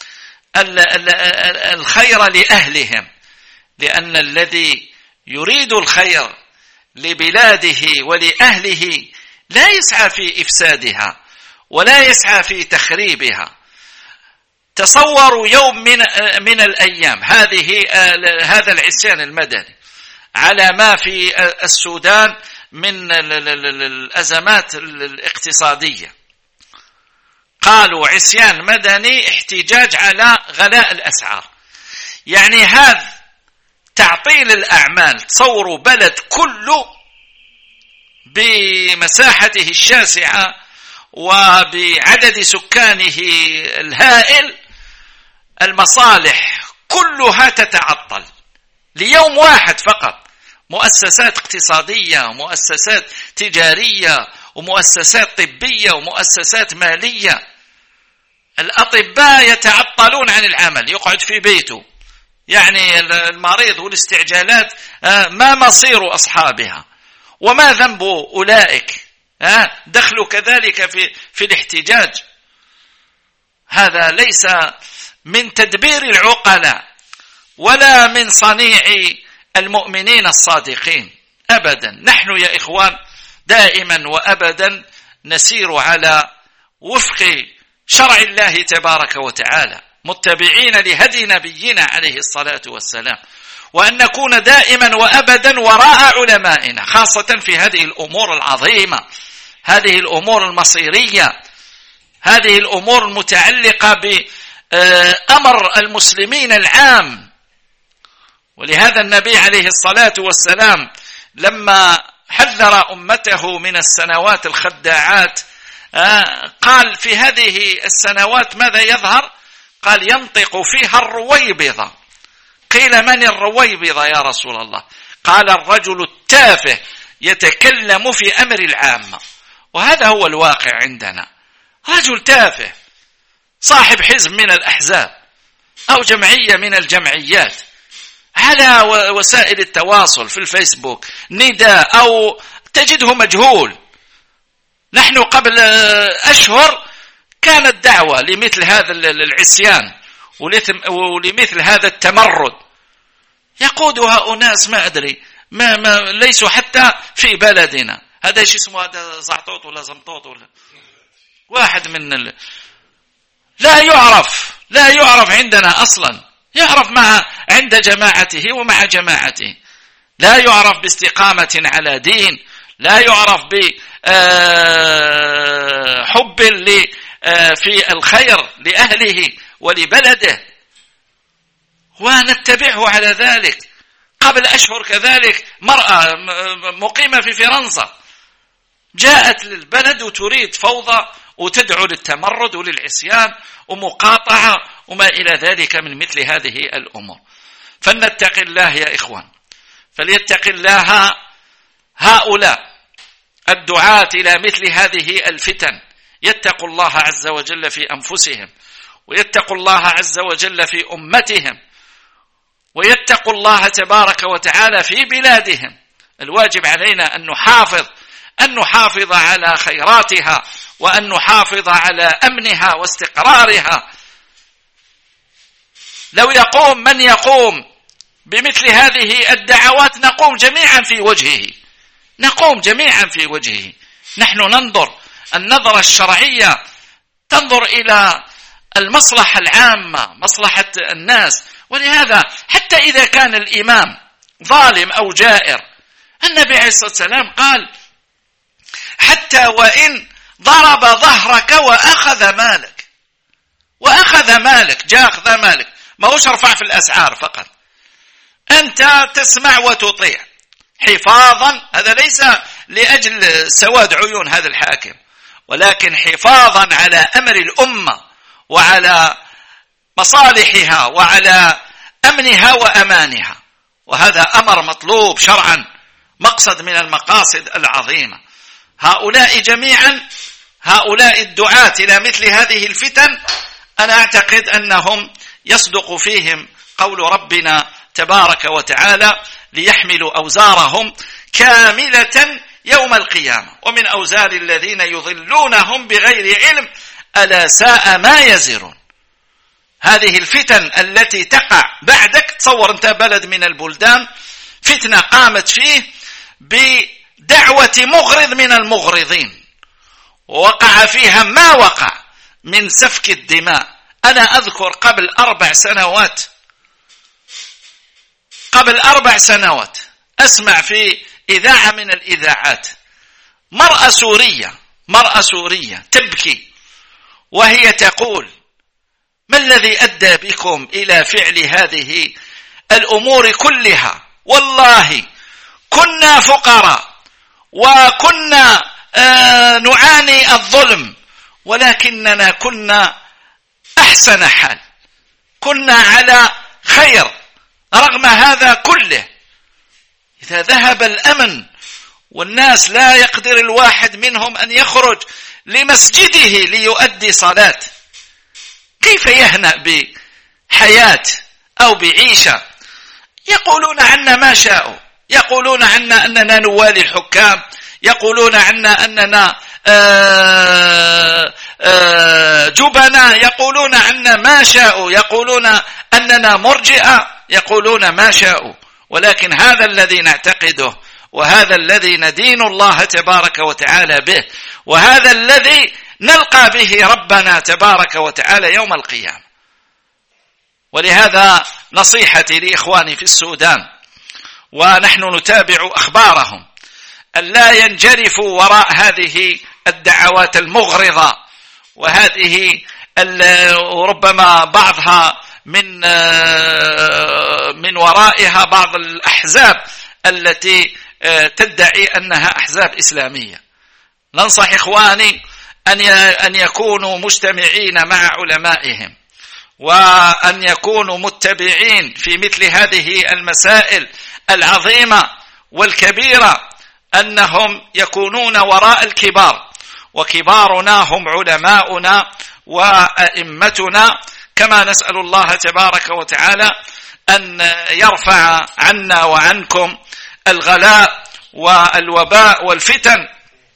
الخير لأهلهم؟ لأن الذي يريد الخير لبلاده ولأهله لا يسعى في إفسادها ولا يسعى في تخريبها. تصوروا يوم من من الأيام هذه هذا العصيان المدني على ما في السودان من الأزمات الاقتصادية، قالوا عصيان مدني احتجاج على غلاء الأسعار. يعني هذا تعطيل الأعمال. تصوروا بلد كله بمساحته الشاسعة وبعدد سكانه الهائل، المصالح كلها تتعطل ليوم واحد فقط. مؤسسات اقتصادية ومؤسسات تجارية ومؤسسات طبية ومؤسسات مالية. الأطباء يتعطلون عن العمل، يقعد في بيته. يعني المريض والاستعجالات ما مصير أصحابها وما ذنب أولئك؟ دخلوا كذلك في في الاحتجاج. هذا ليس من تدبير العقلاء ولا من صنيع المؤمنين الصادقين أبدا. نحن يا إخوان دائما وأبدا نسير على وفق شرع الله تبارك وتعالى، متبعين لهدي نبينا عليه الصلاة والسلام، وأن نكون دائما وأبدا وراء علمائنا، خاصة في هذه الأمور العظيمة، هذه الأمور المصيرية، هذه الأمور المتعلقة بأمر المسلمين العام. ولهذا النبي عليه الصلاة والسلام لما حذر أمته من السنوات الخداعات قال في هذه السنوات ماذا يظهر؟ قال ينطق فيها الرويبضة. قيل من الرويبضة يا رسول الله؟ قال الرجل التافه يتكلم في أمر العامة. وهذا هو الواقع عندنا، رجل تافه صاحب حزب من الأحزاب أو جمعية من الجمعيات، على وسائل التواصل في الفيسبوك نداء أو تجده مجهول. نحن قبل أشهر كانت دعوة لمثل هذا العصيان ولمثل هذا التمرد يقودها أناس ما أدري ما, ما ليسوا حتى في بلدنا. هذا ايش اسمه؟ هذا زعطوط ولا زمطوط ولا واحد من ال... لا يعرف لا يعرف عندنا أصلا. يعرف مع عند جماعته ومع جماعته، لا يعرف باستقامة على دين، لا يعرف بحب في الخير لأهله ولبلده، ونتبعه على ذلك. قبل أشهر كذلك مرأة مقيمة في فرنسا جاءت للبلد وتريد فوضى وتدعو للتمرد وللعصيان ومقاطعة وما إلى ذلك من مثل هذه الأمور. فلنتق الله يا إخوان، فليتق الله هؤلاء الدعاة إلى مثل هذه الفتن، يتقوا الله عز وجل في أنفسهم، ويتقوا الله عز وجل في أمتهم، ويتقوا الله تبارك وتعالى في بلادهم. الواجب علينا أن نحافظ أن نحافظ على خيراتها، وأن نحافظ على أمنها واستقرارها. لو يقوم من يقوم بمثل هذه الدعوات نقوم جميعا في وجهه، نقوم جميعا في وجهه. نحن ننظر النظرة الشرعية، تنظر إلى المصلحة العامة، مصلحة الناس. ولهذا حتى إذا كان الإمام ظالم أو جائر، النبي عليه الصلاة والسلام قال حتى وإن ضرب ظهرك وأخذ مالك، وأخذ مالك جاء أخذ مالك، ما هوش رفع في الأسعار فقط، أنت تسمع وتطيع حفاظا. هذا ليس لأجل سواد عيون هذا الحاكم، ولكن حفاظا على أمر الأمة وعلى مصالحها وعلى أمنها وأمانها. وهذا أمر مطلوب شرعا، مقصد من المقاصد العظيمة. هؤلاء جميعا، هؤلاء الدعاة إلى مثل هذه الفتن، أنا أعتقد أنهم يصدق فيهم قول ربنا تبارك وتعالى ليحملوا أوزارهم كاملة يوم القيامة ومن أوزار الذين يضلونهم بغير علم ألا ساء ما يزرون. هذه الفتن التي تقع بعدك، تصور أنت بلد من البلدان فتنة قامت فيه بدعوة مغرض من المغرضين، ووقع فيها ما وقع من سفك الدماء. أنا أذكر قبل أربع سنوات قبل أربع سنوات أسمع في إذاعة من الإذاعات مرأة سورية مرأة سورية تبكي وهي تقول: ما الذي أدى بكم إلى فعل هذه الأمور كلها؟ والله كنا فقراء وكنا آه نعاني الظلم، ولكننا كنا أحسن حال، كنا على خير رغم هذا كله. إذا ذهب الأمن والناس لا يقدر الواحد منهم أن يخرج لمسجده ليؤدي صلاة، كيف يهنأ بحياة أو بعيشة؟ يقولون عنا ما شاءوا، يقولون عنا أننا نوالي الحكام، يقولون عنا أننا آآ آآ جبنا، يقولون عنا ما شاءوا، يقولون أننا مرجئة، يقولون ما شاءوا. ولكن هذا الذي نعتقده، وهذا الذي ندين الله تبارك وتعالى به، وهذا الذي نلقى به ربنا تبارك وتعالى يوم القيامة. ولهذا نصيحتي لإخواني في السودان ونحن نتابع أخبارهم أن لا ينجرفوا وراء هذه الدعوات المغرضة، وهذه ربما بعضها من من ورائها بعض الأحزاب التي تدعي أنها أحزاب إسلامية. ننصح إخواني أن يكونوا مجتمعين مع علمائهم، وأن يكونوا متبعين في مثل هذه المسائل العظيمة والكبيرة، أنهم يكونون وراء الكبار، وكبارنا هم علماؤنا وأئمتنا، كما نسأل الله تبارك وتعالى أن يرفع عنا وعنكم الغلاء والوباء والفتن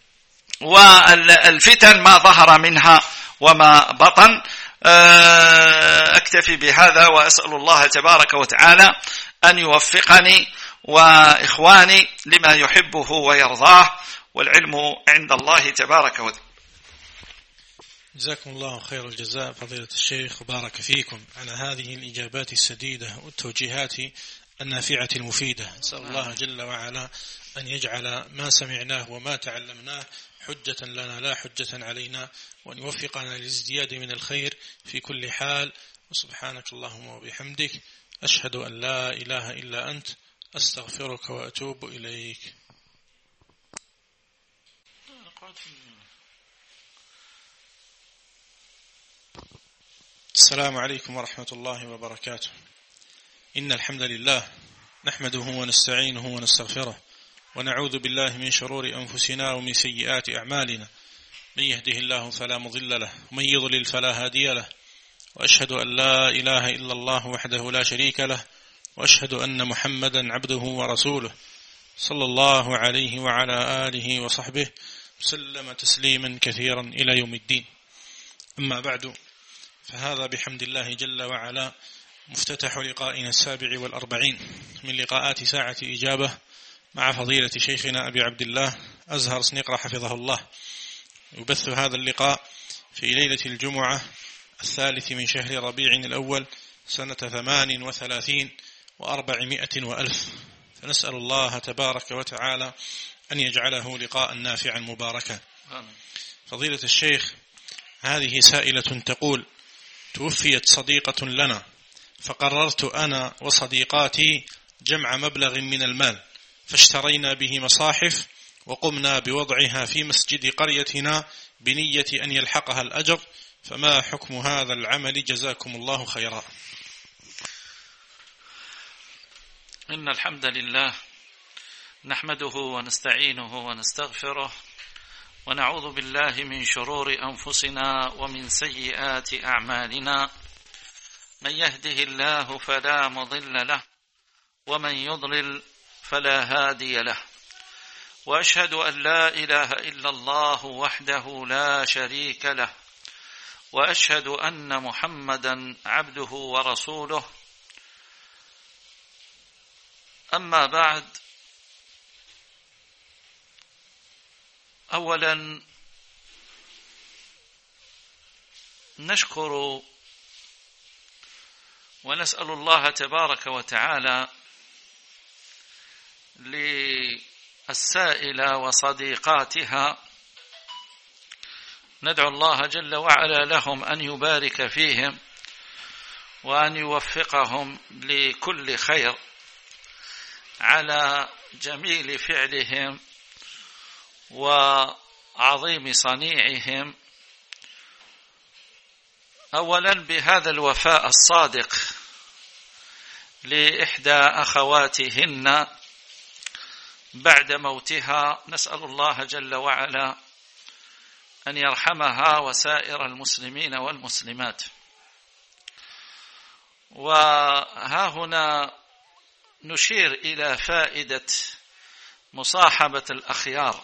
والفتن ما ظهر منها وما بطن. أكتفي بهذا وأسأل الله تبارك وتعالى أن يوفقني وإخواني لما يحبه ويرضاه، والعلم عند الله تبارك وتعالى. جزاكم الله خير الجزاء فضيلة الشيخ، وبارك فيكم على هذه الإجابات السديدة والتوجيهات النافعة المفيدة. نسأل الله جل وعلا أن يجعل ما سمعناه وما تعلمناه حجة لنا لا حجة علينا، وأن يوفقنا للازدياد من الخير في كل حال. وسبحانك اللهم وبحمدك، أشهد أن لا إله إلا أنت، أستغفرك وأتوب إليك. السلام عليكم ورحمة الله وبركاته. إن الحمد لله نحمده ونستعينه ونستغفره، ونعوذ بالله من شرور أنفسنا ومن سيئات أعمالنا. من يهده الله فلا مضل له، ومن يضلل فلا هادي له، وأشهد أن لا إله إلا الله وحده لا شريك له، وأشهد أن محمدا عبده ورسوله صلى الله عليه وعلى آله وصحبه وسلم تسليما كثيرا إلى يوم الدين. أما بعد، فهذا بحمد الله جل وعلا مفتتح لقائنا السابع والأربعين من لقاءات ساعة إجابة مع فضيلة شيخنا أبي عبد الله أزهر سنقرة حفظه الله. يبث هذا اللقاء في ليلة الجمعة الثالث من شهر ربيع الأول سنة ثمان وثلاثين وأربعمائة وألف، فنسأل الله تبارك وتعالى أن يجعله لقاء نافعا مباركا. فضيلة الشيخ، هذه سائلة تقول: توفيت صديقة لنا، فقررت أنا وصديقاتي جمع مبلغ من المال، فاشترينا به مصاحف وقمنا بوضعها في مسجد قريتنا بنية أن يلحقها الأجر، فما حكم هذا العمل؟ جزاكم الله خيرا. إن الحمد لله نحمده ونستعينه ونستغفره، ونعوذ بالله من شرور أنفسنا ومن سيئات أعمالنا. من يهده الله فلا مضل له، ومن يضلل فلا هادي له، وأشهد أن لا إله إلا الله وحده لا شريك له، وأشهد أن محمدا عبده ورسوله. أما بعد، أولا نشكر ونسأل الله تبارك وتعالى للسائلة وصديقاتها، ندعو الله جل وعلا لهم أن يبارك فيهم وأن يوفقهم لكل خير على جميل فعلهم وعظيم صنيعهم. أولا بهذا الوفاء الصادق لإحدى أخواتهن بعد موتها، نسأل الله جل وعلا أن يرحمها وسائر المسلمين والمسلمات. وها هنا نشير إلى فائدة مصاحبة الأخيار،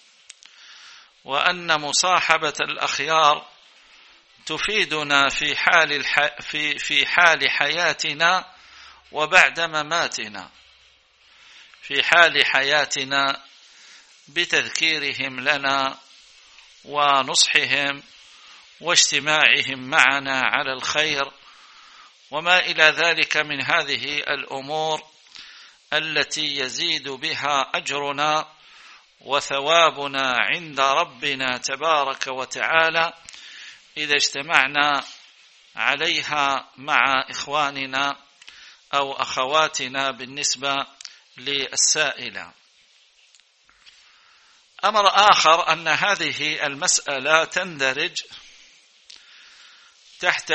وأن مصاحبة الأخيار تفيدنا في حال الح... في في حال حياتنا وبعد مماتنا. في حال حياتنا بتذكيرهم لنا ونصحهم واجتماعهم معنا على الخير وما إلى ذلك من هذه الأمور التي يزيد بها أجرنا وثوابنا عند ربنا تبارك وتعالى إذا اجتمعنا عليها مع إخواننا أو أخواتنا بالنسبة للسائلة. أمر آخر أن هذه المسألة تندرج تحت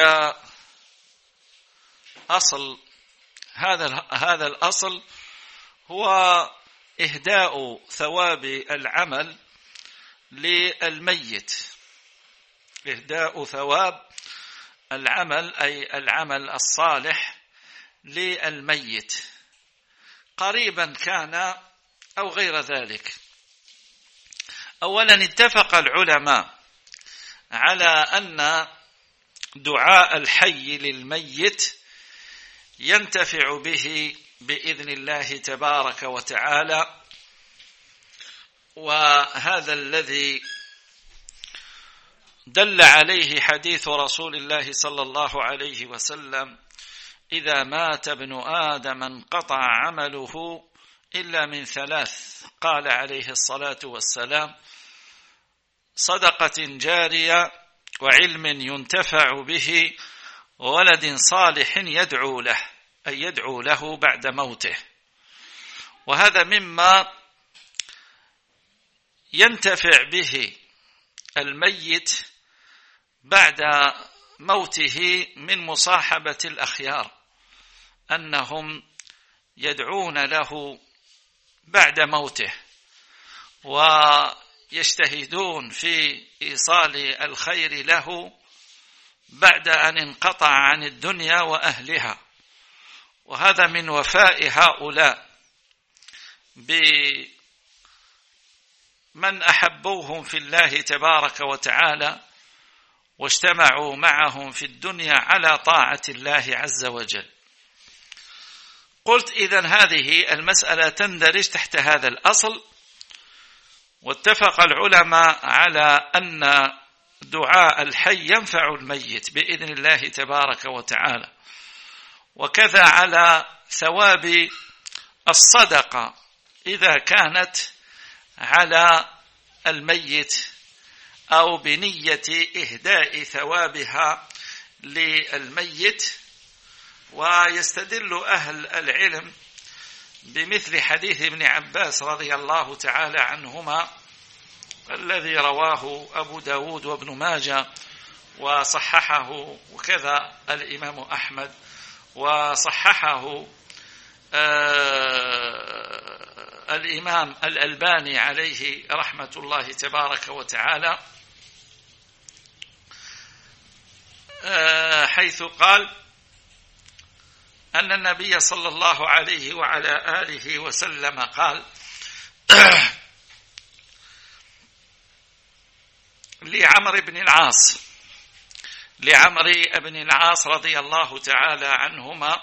أصل، هذا هذا الأصل هو إهداء ثواب العمل للميت، إهداء ثواب العمل أي العمل الصالح للميت قريبا كان أو غير ذلك. أولا اتفق العلماء على أن دعاء الحي للميت ينتفع به بإذن الله تبارك وتعالى، وهذا الذي دل عليه حديث رسول الله صلى الله عليه وسلم: إذا مات ابن آدم انقطع عمله إلا من ثلاث، قال عليه الصلاة والسلام: صدقة جارية، وعلم ينتفع به، وولد صالح يدعو له، أي يدعو له بعد موته. وهذا مما ينتفع به الميت بعد موته من مصاحبة الأخيار، أنهم يدعون له بعد موته ويجتهدون في إيصال الخير له بعد أن انقطع عن الدنيا وأهلها. وهذا من وفاء هؤلاء بمن أحبوهم في الله تبارك وتعالى واجتمعوا معهم في الدنيا على طاعة الله عز وجل. قلت إذن هذه المسألة تندرج تحت هذا الأصل، واتفق العلماء على أن دعاء الحي ينفع الميت بإذن الله تبارك وتعالى، وكذا على ثواب الصدقة إذا كانت على الميت أو بنية إهداء ثوابها للميت. ويستدل أهل العلم بمثل حديث ابن عباس رضي الله تعالى عنهما الذي رواه أبو داود وابن ماجه وصححه، وكذا الإمام أحمد، وصححه آه الإمام الألباني عليه رحمة الله تبارك وتعالى، آه حيث قال أن النبي صلى الله عليه وعلى آله وسلم قال: لعمر بن العاص لعمر بن العاص رضي الله تعالى عنهما: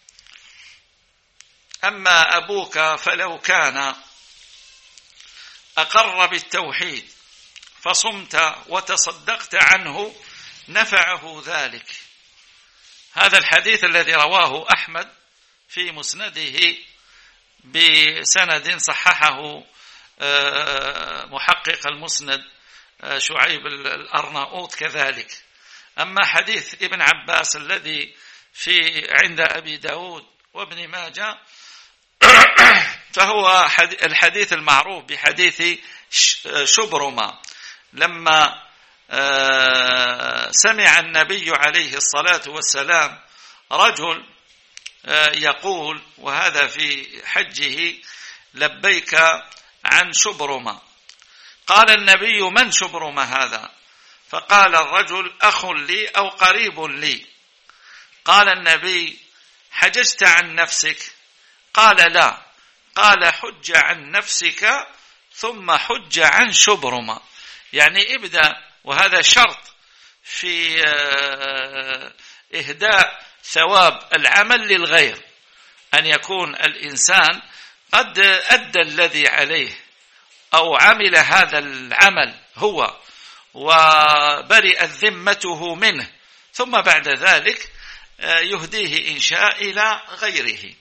أما أبوك فلو كان أقر بالتوحيد فصمت وتصدقت عنه نفعه ذلك. هذا الحديث الذي رواه أحمد في مسنده بسند صححه محقق المسند شعيب الأرناؤوط كذلك. أما حديث ابن عباس الذي في عند أبي داود وابن ماجه فهو الحديث المعروف بحديث شبرمة، لما سمع النبي عليه الصلاة والسلام رجل يقول، وهذا في حجه: لبيك عن شبرمة. قال النبي: من شبرمة هذا؟ فقال الرجل: أخ لي أو قريب لي. قال النبي: حججت عن نفسك؟ قال: لا. قال: حج عن نفسك ثم حج عن شبرمة، يعني ابدأ، وهذا شرط في إهداء ثواب العمل للغير، أن يكون الإنسان قد أدى الذي عليه أو عمل هذا العمل هو وبرئت ذمته منه، ثم بعد ذلك يهديه إن شاء إلى غيره.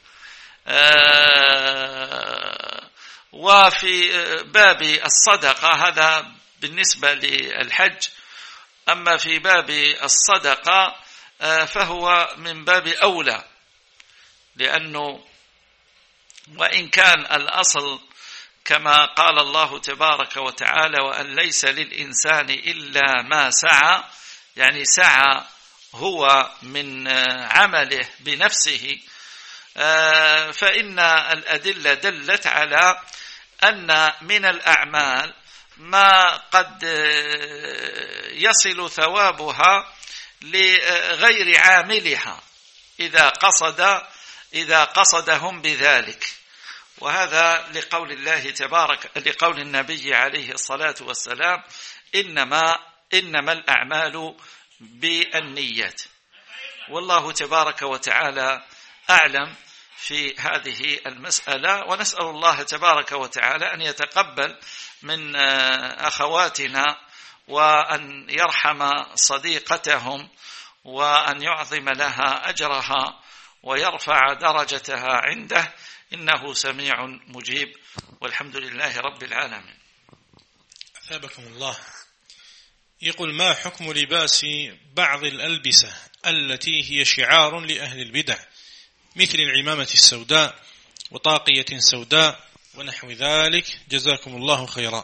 وفي باب الصدقة هذا بالنسبة للحج، أما في باب الصدقة فهو من باب أولى، لأنه وإن كان الأصل كما قال الله تبارك وتعالى: وأن ليس للإنسان إلا ما سعى، يعني سعى هو من عمله بنفسه، فإن الأدلة دلت على أن من الأعمال ما قد يصل ثوابها لغير عاملها إذا قصد إذا قصدهم بذلك. وهذا لقول الله تبارك لقول النبي عليه الصلاة والسلام: إنما إنما الأعمال بالنيات. والله تبارك وتعالى أعلم في هذه المسألة، ونسأل الله تبارك وتعالى أن يتقبل من أخواتنا وأن يرحم صديقتهم وأن يعظم لها أجرها ويرفع درجتها عنده، إنه سميع مجيب، والحمد لله رب العالمين. أثابكم الله. يقول: ما حكم لباس بعض الألبسة التي هي شعار لأهل البدع مثل العمامة السوداء وطاقية سوداء ونحو ذلك؟ جزاكم الله خيرا.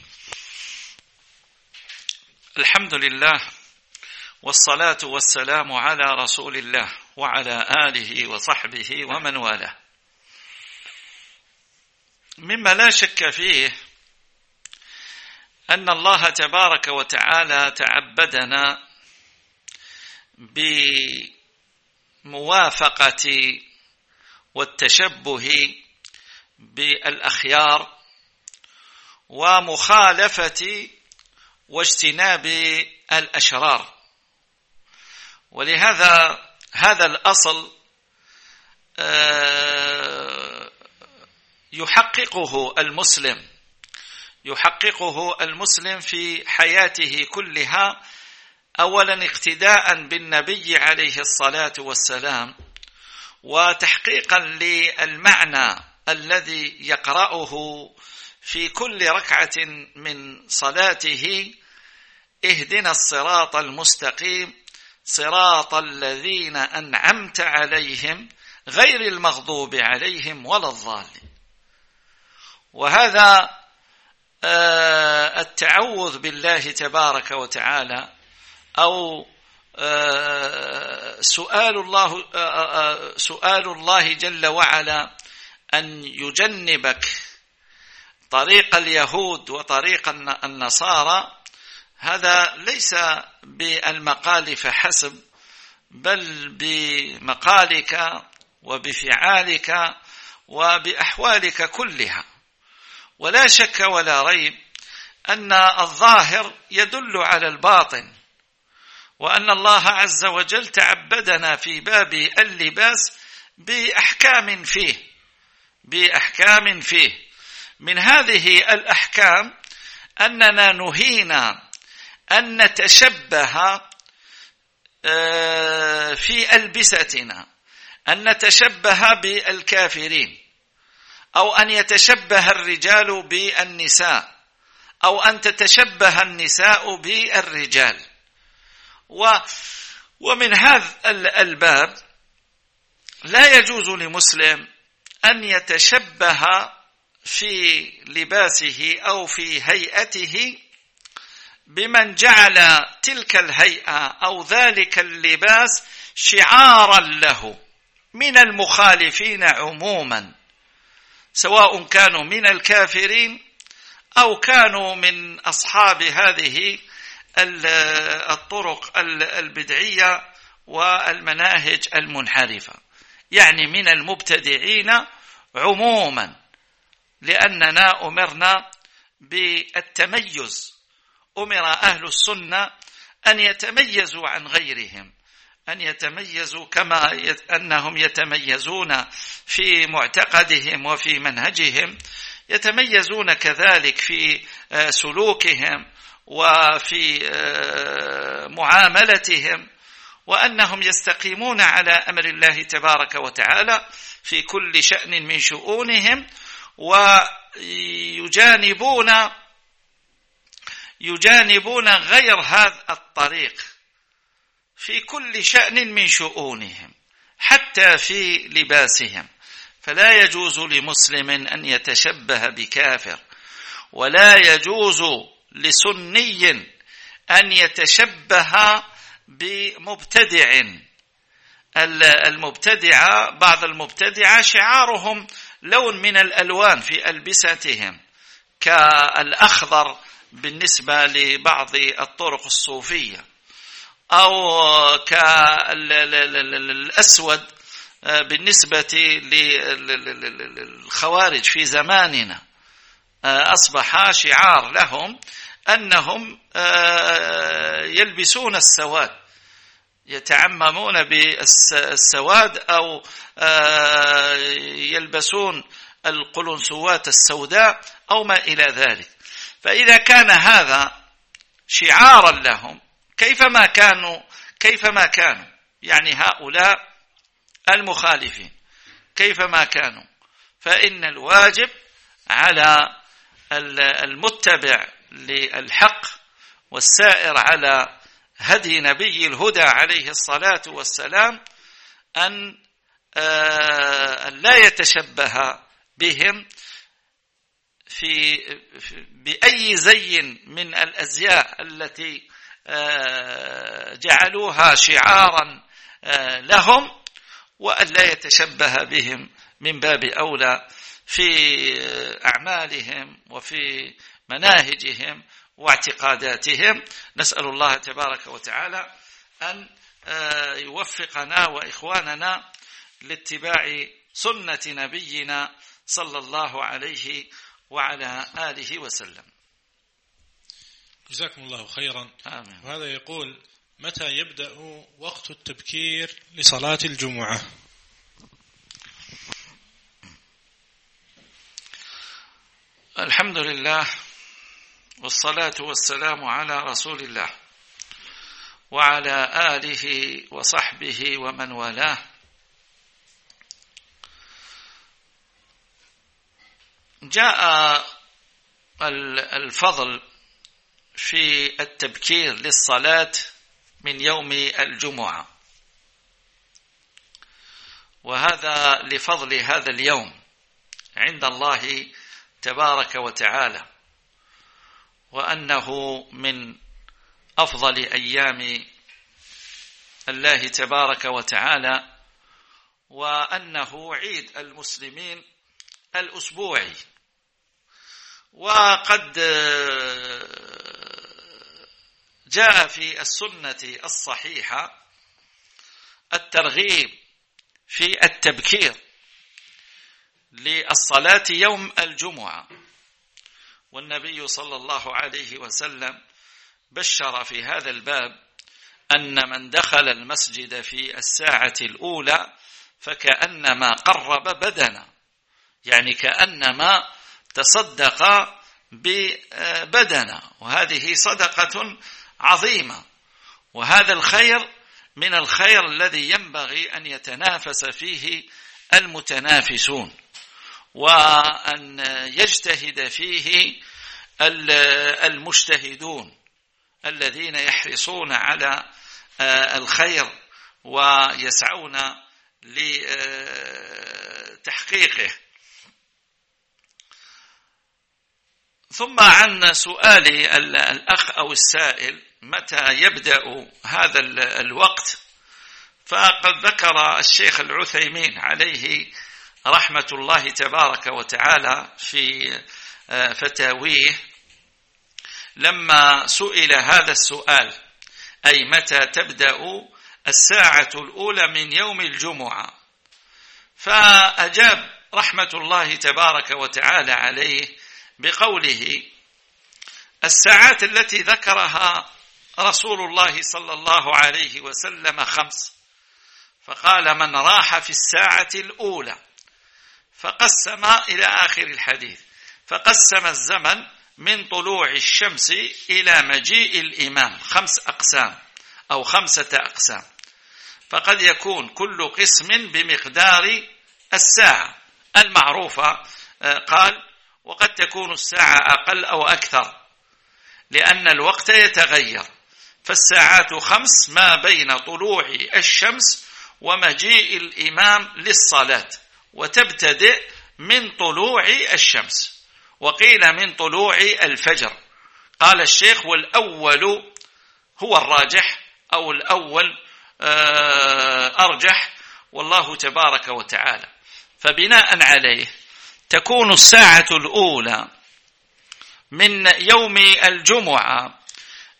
الحمد لله والصلاة والسلام على رسول الله وعلى آله وصحبه ومن والاه. مما لا شك فيه أن الله تبارك وتعالى تعبدنا بموافقة والتشبه بالأخيار ومخالفة واجتناب الأشرار. ولهذا هذا الأصل يحققه المسلم يحققه المسلم في حياته كلها، أولا اقتداء بالنبي عليه الصلاة والسلام، وتحقيقا للمعنى الذي يقرأه في كل ركعة من صلاته: اهدنا الصراط المستقيم صراط الذين أنعمت عليهم غير المغضوب عليهم ولا الضالين. وهذا التعوذ بالله تبارك وتعالى أو سؤال الله سؤال الله جل وعلا أن يجنبك طريق اليهود وطريق النصارى، هذا ليس بالمقال فحسب، بل بمقالك وبفعالك وبأحوالك كلها. ولا شك ولا ريب أن الظاهر يدل على الباطن، وأن الله عز وجل تعبدنا في باب اللباس بأحكام فيه بأحكام فيه من هذه الأحكام أننا نهينا أن نتشبه في ألبستنا، أن نتشبه بالكافرين، أو أن يتشبه الرجال بالنساء، أو أن تتشبه النساء بالرجال. ومن هذا الباب لا يجوز لمسلم أن يتشبه في لباسه أو في هيئته بمن جعل تلك الهيئة أو ذلك اللباس شعارا له من المخالفين عموما، سواء كانوا من الكافرين أو كانوا من أصحاب هذه الطرق البدعية والمناهج المنحرفة، يعني من المبتدعين عموما، لأننا أمرنا بالتميز. أمر أهل السنة أن يتميزوا عن غيرهم، أن يتميزوا كما أنهم يتميزون في معتقدهم وفي منهجهم، يتميزون كذلك في سلوكهم وفي معاملتهم، وأنهم يستقيمون على أمر الله تبارك وتعالى في كل شأن من شؤونهم، ويجانبون يجانبون غير هذا الطريق في كل شأن من شؤونهم، حتى في لباسهم. فلا يجوز لمسلم أن يتشبه بكافر، ولا يجوز لسني أن يتشبه بمبتدع. المبتدعة بعض المبتدعة شعارهم لون من الألوان في ألبستهم، كالأخضر بالنسبة لبعض الطرق الصوفية، أو كالأسود بالنسبة للخوارج في زماننا، أصبح شعار لهم أنهم يلبسون السواد، يتعممون بالسواد أو يلبسون القلنسوات السوداء أو ما إلى ذلك. فإذا كان هذا شعارا لهم كيفما كانوا كيفما كانوا يعني هؤلاء المخالفين كيفما كانوا، فإن الواجب على المتبع للحق والسائر على هدي نبي الهدى عليه الصلاة والسلام أن لا يتشبه بهم في بأي زي من الأزياء التي جعلوها شعارا لهم، وأن لا يتشبه بهم من باب أولى في أعمالهم وفي مناهجهم واعتقاداتهم. نسأل الله تبارك وتعالى أن يوفقنا وإخواننا لاتباع سنة نبينا صلى الله عليه وعلى آله وسلم. جزاكم الله خيرا. آمين. وهذا يقول: متى يبدأ وقت التبكير لصلاة الجمعة؟ الحمد لله والصلاة والسلام على رسول الله وعلى آله وصحبه ومن والاه. جاء الفضل في التبكير للصلاة من يوم الجمعة، وهذا لفضل هذا اليوم عند الله تبارك وتعالى، وأنه من أفضل أيام الله تبارك وتعالى، وأنه عيد المسلمين الأسبوعي. وقد جاء في السنة الصحيحة الترغيب في التبكير للصلاة يوم الجمعة، والنبي صلى الله عليه وسلم بشر في هذا الباب أن من دخل المسجد في الساعة الأولى فكأنما قرب بدنا، يعني كأنما تصدق ببدنا، وهذه صدقة عظيمة، وهذا الخير من الخير الذي ينبغي أن يتنافس فيه المتنافسون، وأن يجتهد فيه المجتهدون الذين يحرصون على الخير ويسعون لتحقيقه. ثم عن سؤال الأخ أو السائل متى يبدأ هذا الوقت، فقد ذكر الشيخ العثيمين عليه رحمة الله تبارك وتعالى في فتاويه لما سئل هذا السؤال، أي متى تبدأ الساعة الأولى من يوم الجمعة، فأجاب رحمة الله تبارك وتعالى عليه بقوله: الساعات التي ذكرها رسول الله صلى الله عليه وسلم خمس، فقال: من راح في الساعة الأولى، فقسم إلى آخر الحديث، فقسم الزمن من طلوع الشمس إلى مجيء الإمام خمس أقسام أو خمسة أقسام، فقد يكون كل قسم بمقدار الساعة المعروفة، قال: وقد تكون الساعة أقل أو أكثر لأن الوقت يتغير، فالساعات خمس ما بين طلوع الشمس ومجيء الإمام للصلاة، وتبتدئ من طلوع الشمس، وقيل من طلوع الفجر. قال الشيخ: والأول هو الراجح أو الأول أرجح، والله تبارك وتعالى. فبناء عليه تكون الساعة الأولى من يوم الجمعة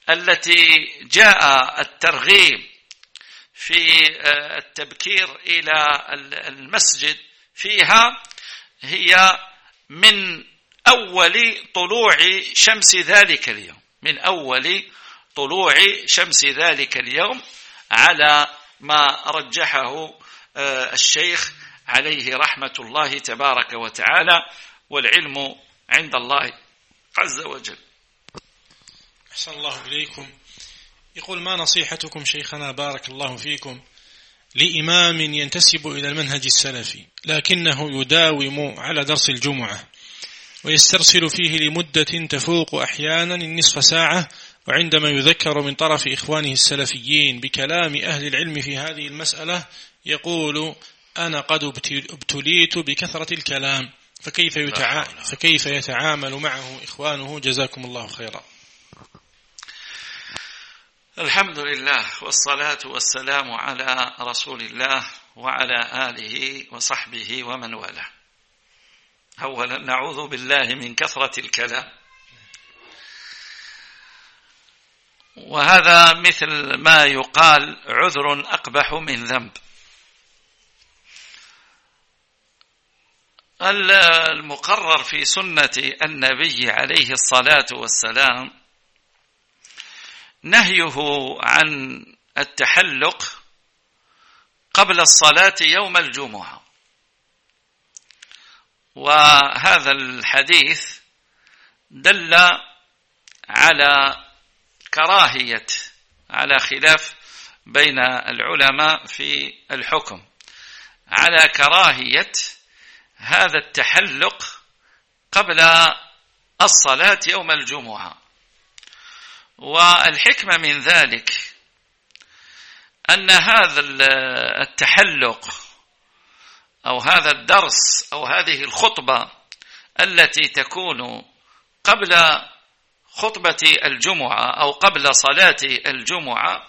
التي جاء الترغيب في التبكير إلى المسجد فيها هي من أول طلوع شمس ذلك اليوم، من أول طلوع شمس ذلك اليوم، على ما رجحه الشيخ عليه رحمة الله تبارك وتعالى، والعلم عند الله عز وجل. أحسن الله إليكم. يقول: ما نصيحتكم شيخنا بارك الله فيكم لإمام ينتسب إلى المنهج السلفي لكنه يداوم على درس الجمعة ويسترسل فيه لمدة تفوق أحيانا النصف ساعة، وعندما يذكر من طرف إخوانه السلفيين بكلام أهل العلم في هذه المسألة يقول: أنا قد ابتليت بكثرة الكلام، فكيف, يتع... فكيف يتعامل معه إخوانه؟ جزاكم الله خيرا. الحمد لله والصلاة والسلام على رسول الله وعلى آله وصحبه ومن والاه. أولا نعوذ بالله من كثرة الكلام، وهذا مثل ما يقال عذر أقبح من ذنب. المقرر في سنة النبي عليه الصلاة والسلام نهيه عن التحلق قبل الصلاة يوم الجمعة، وهذا الحديث دل على كراهية، على خلاف بين العلماء في الحكم، على كراهية هذا التحلق قبل الصلاة يوم الجمعة. والحكمة من ذلك أن هذا التحلق أو هذا الدرس أو هذه الخطبة التي تكون قبل خطبة الجمعة أو قبل صلاة الجمعة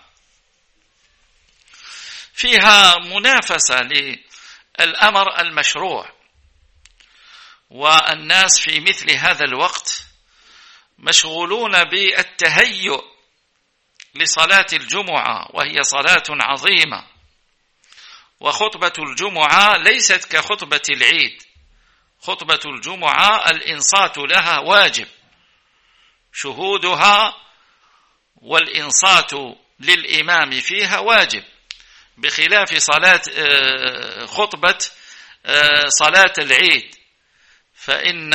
فيها منافسة للأمر المشروع، والناس في مثل هذا الوقت مشغولون بالتهيؤ لصلاة الجمعة، وهي صلاة عظيمة، وخطبة الجمعة ليست كخطبة العيد. خطبة الجمعة الإنصات لها واجب، شهودها والإنصات للإمام فيها واجب، بخلاف صلاة خطبة صلاة العيد، فإن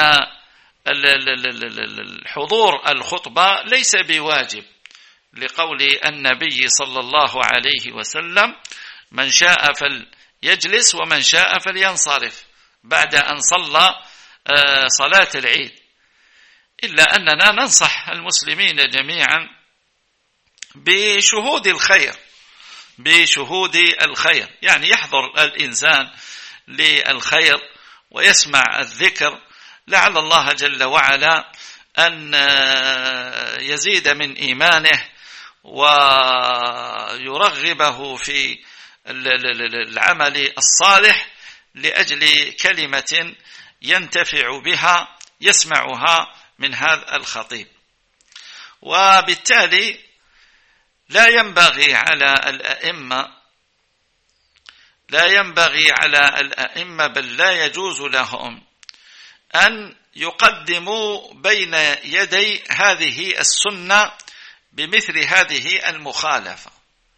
الحضور الخطبة ليس بواجب، لقول النبي صلى الله عليه وسلم: من شاء فليجلس ومن شاء فلينصرف، بعد أن صلى صلاة العيد. إلا أننا ننصح المسلمين جميعا بشهود الخير، بشهود الخير، يعني يحضر الإنسان للخير ويسمع الذكر، لعل الله جل وعلا أن يزيد من إيمانه ويرغبه في العمل الصالح لأجل كلمة ينتفع بها يسمعها من هذا الخطيب. وبالتالي لا ينبغي على الأئمة لا ينبغي على الأئمة بل لا يجوز لهم أن يقدموا بين يدي هذه السنة بمثل هذه المخالفة.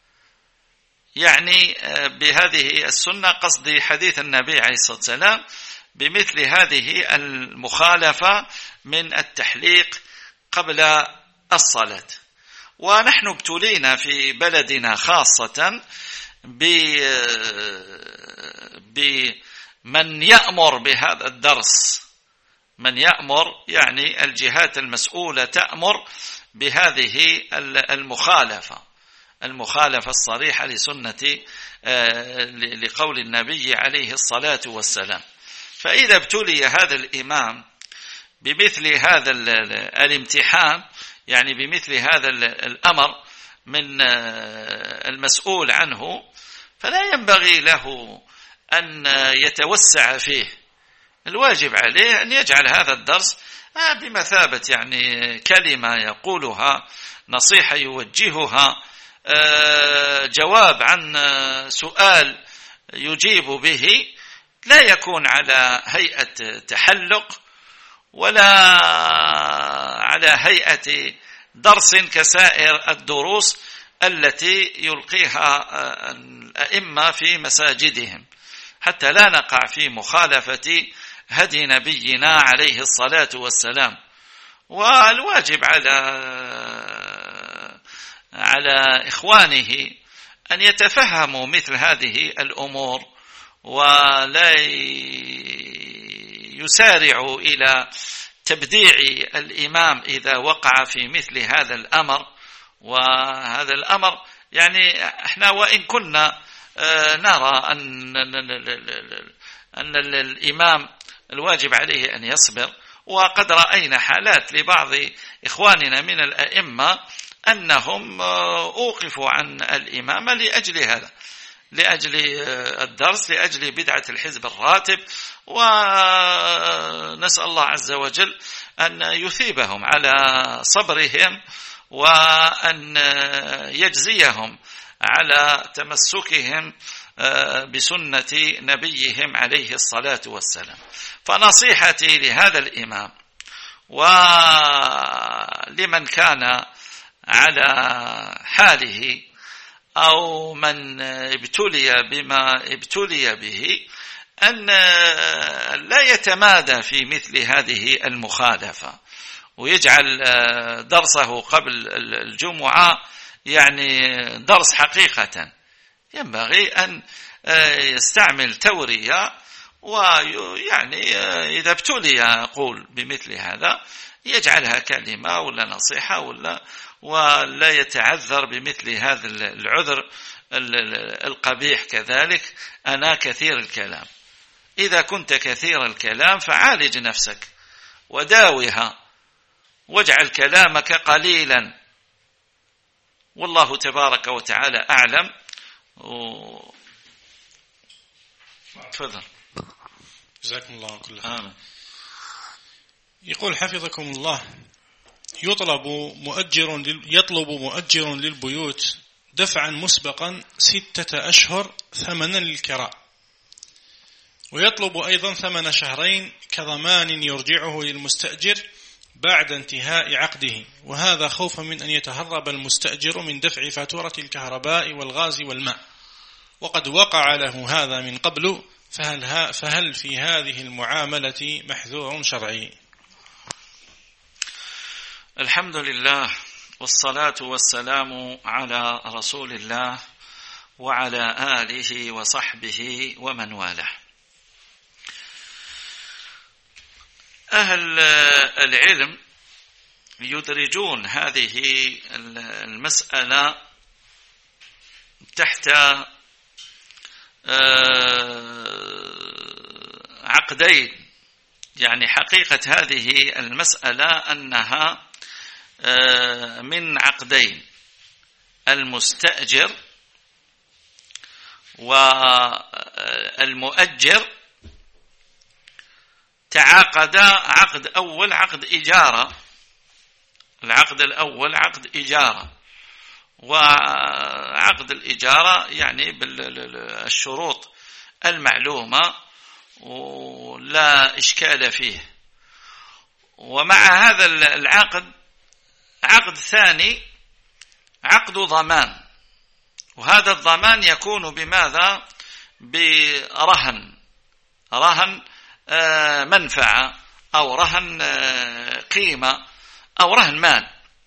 يعني بهذه السنة قصدي حديث النبي عليه الصلاة والسلام، بمثل هذه المخالفة من التحليق قبل الصلاة. ونحن ابتلينا في بلدنا خاصة بمن يأمر بهذا الدرس، من يأمر يعني الجهات المسؤولة تأمر بهذه المخالفة، المخالفة الصريحة لسنة لقول النبي عليه الصلاة والسلام. فإذا ابتلي هذا الإمام بمثل هذا الامتحان، يعني بمثل هذا الأمر من المسؤول عنه، فلا ينبغي له أن يتوسع فيه. الواجب عليه أن يجعل هذا الدرس بمثابة يعني كلمة يقولها نصيحة يوجهها، جواب عن سؤال يجيب به، لا يكون على هيئة تحلق ولا على هيئة درس كسائر الدروس التي يلقيها الأئمة في مساجدهم، حتى لا نقع في مخالفة هدي نبينا عليه الصلاة والسلام. والواجب على على إخوانه أن يتفهموا مثل هذه الأمور ولا يسارعوا إلى تبديع الإمام إذا وقع في مثل هذا الأمر. وهذا الأمر يعني احنا وإن كنا نرى أن أن الإمام الواجب عليه أن يصبر، وقد رأينا حالات لبعض إخواننا من الأئمة أنهم أوقفوا عن الإمامة لأجل هذا، لأجل الدرس، لأجل بدعة الحزب الراتب، ونسأل الله عز وجل أن يثيبهم على صبرهم وأن يجزيهم على تمسكهم بسنة نبيهم عليه الصلاة والسلام. فنصيحتي لهذا الإمام ولمن كان على حاله أو من ابتلي بما ابتلي به أن لا يتمادى في مثل هذه المخالفة، ويجعل درسه قبل الجمعة يعني درس حقيقة. ينبغي أن يستعمل تورية، ويعني إذا ابتلي يقول بمثل هذا يجعلها كلمة ولا نصيحة ولا ولا يتعذر بمثل هذا العذر القبيح. كذلك أنا كثير الكلام، إذا كنت كثير الكلام فعالج نفسك وداوها واجعل كلامك قليلا، والله تبارك وتعالى أعلم. و... تفضل. جزاكم الله كل خير. آمين. يقول حفظكم الله: يطلب مؤجر يطلب مؤجر للبيوت دفعا مسبقا ستة أشهر ثمنا للكراء، ويطلب أيضا ثمن شهرين كضمان يرجعه للمستأجر بعد انتهاء عقده، وهذا خوفا من أن يتهرب المستأجر من دفع فاتورة الكهرباء والغاز والماء، وقد وقع له هذا من قبل، فهل, فهل في هذه المعاملة محذور شرعي؟ الحمد لله والصلاة والسلام على رسول الله وعلى آله وصحبه ومن والاه. أهل العلم يدرجون هذه المسألة تحت عقدين. يعني حقيقة هذه المسألة أنها من عقدين: المستأجر والمؤجر تعاقد عقد أول، عقد إجارة. العقد الأول عقد إجارة، وعقد الإجارة يعني بالشروط المعلومة ولا إشكال فيه. ومع هذا العقد عقد ثاني، عقد ضمان، وهذا الضمان يكون بماذا؟ برهن، رهن منفعة أو رهن قيمة أو رهن مال.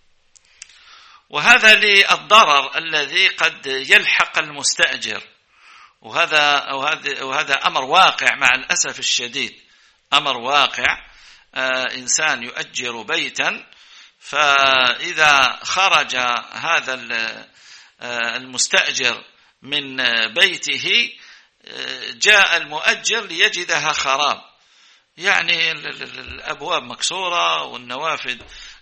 وهذا للضرر الذي قد يلحق المستأجر، وهذا وهذا أمر واقع مع الأسف الشديد، أمر واقع. إنسان يؤجر بيتا، فإذا خرج هذا المستأجر من بيته جاء المؤجر ليجدها خراب، يعني الأبواب مكسورة والنوافذ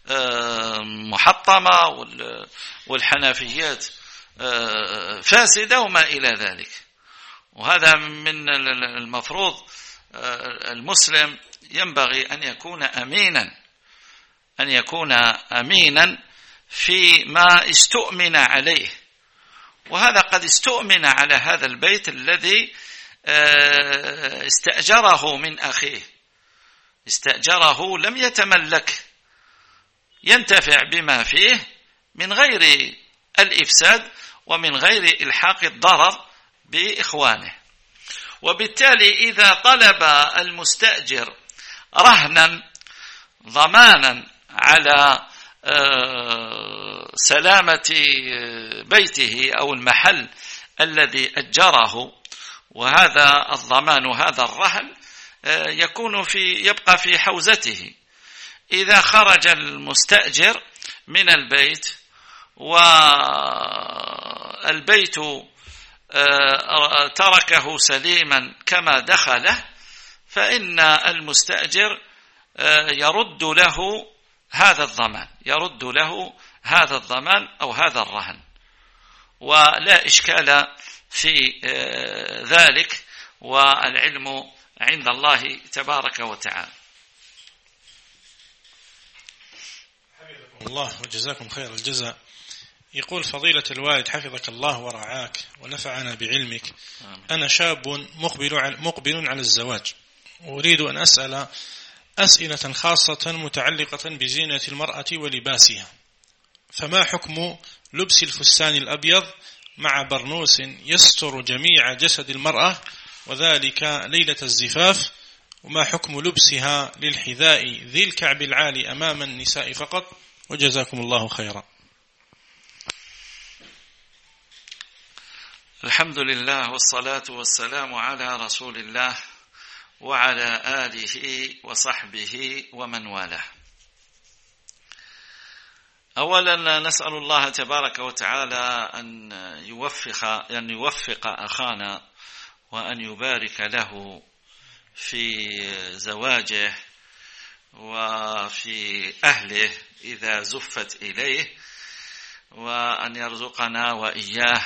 محطمة والحنفيات فاسدة وما إلى ذلك. وهذا من المفروض المسلم ينبغي أن يكون أمينا، أن يكون أمينا في ما استؤمن عليه، وهذا قد استؤمن على هذا البيت الذي استأجره من أخيه، استأجره لم يتملك، ينتفع بما فيه من غير الإفساد ومن غير إلحاق الضرر بإخوانه. وبالتالي إذا طلب المستأجر رهنا ضمانا على سلامة بيته أو المحل الذي أجره، وهذا الضمان وهذا الرهن يكون في يبقى في حوزته، إذا خرج المستأجر من البيت والبيت تركه سليما كما دخله، فإن المستأجر يرد له هذا الضمان، يرد له هذا الضمان أو هذا الرهن، ولا إشكال في ذلك، والعلم عند الله تبارك وتعالى. حفظكم الله وجزاكم خير الجزاء. يقول فضيلة الوالد حفظك الله ورعاك ونفعنا بعلمك، أنا شاب مقبل مقبل على الزواج، وأريد أن أسأل أسئلة خاصة متعلقة بزينة المرأة ولباسها، فما حكم لبس الفستان الأبيض مع برنوس يستر جميع جسد المرأة وذلك ليلة الزفاف، وما حكم لبسها للحذاء ذي الكعب العالي أمام النساء فقط، وجزاكم الله خيرا. الحمد لله والصلاة والسلام على رسول الله وعلى آله وصحبه ومن والاه. أولا نسأل الله تبارك وتعالى أن يوفق أن يوفق أخانا وأن يبارك له في زواجه وفي أهله إذا زفت إليه، وأن يرزقنا وإياه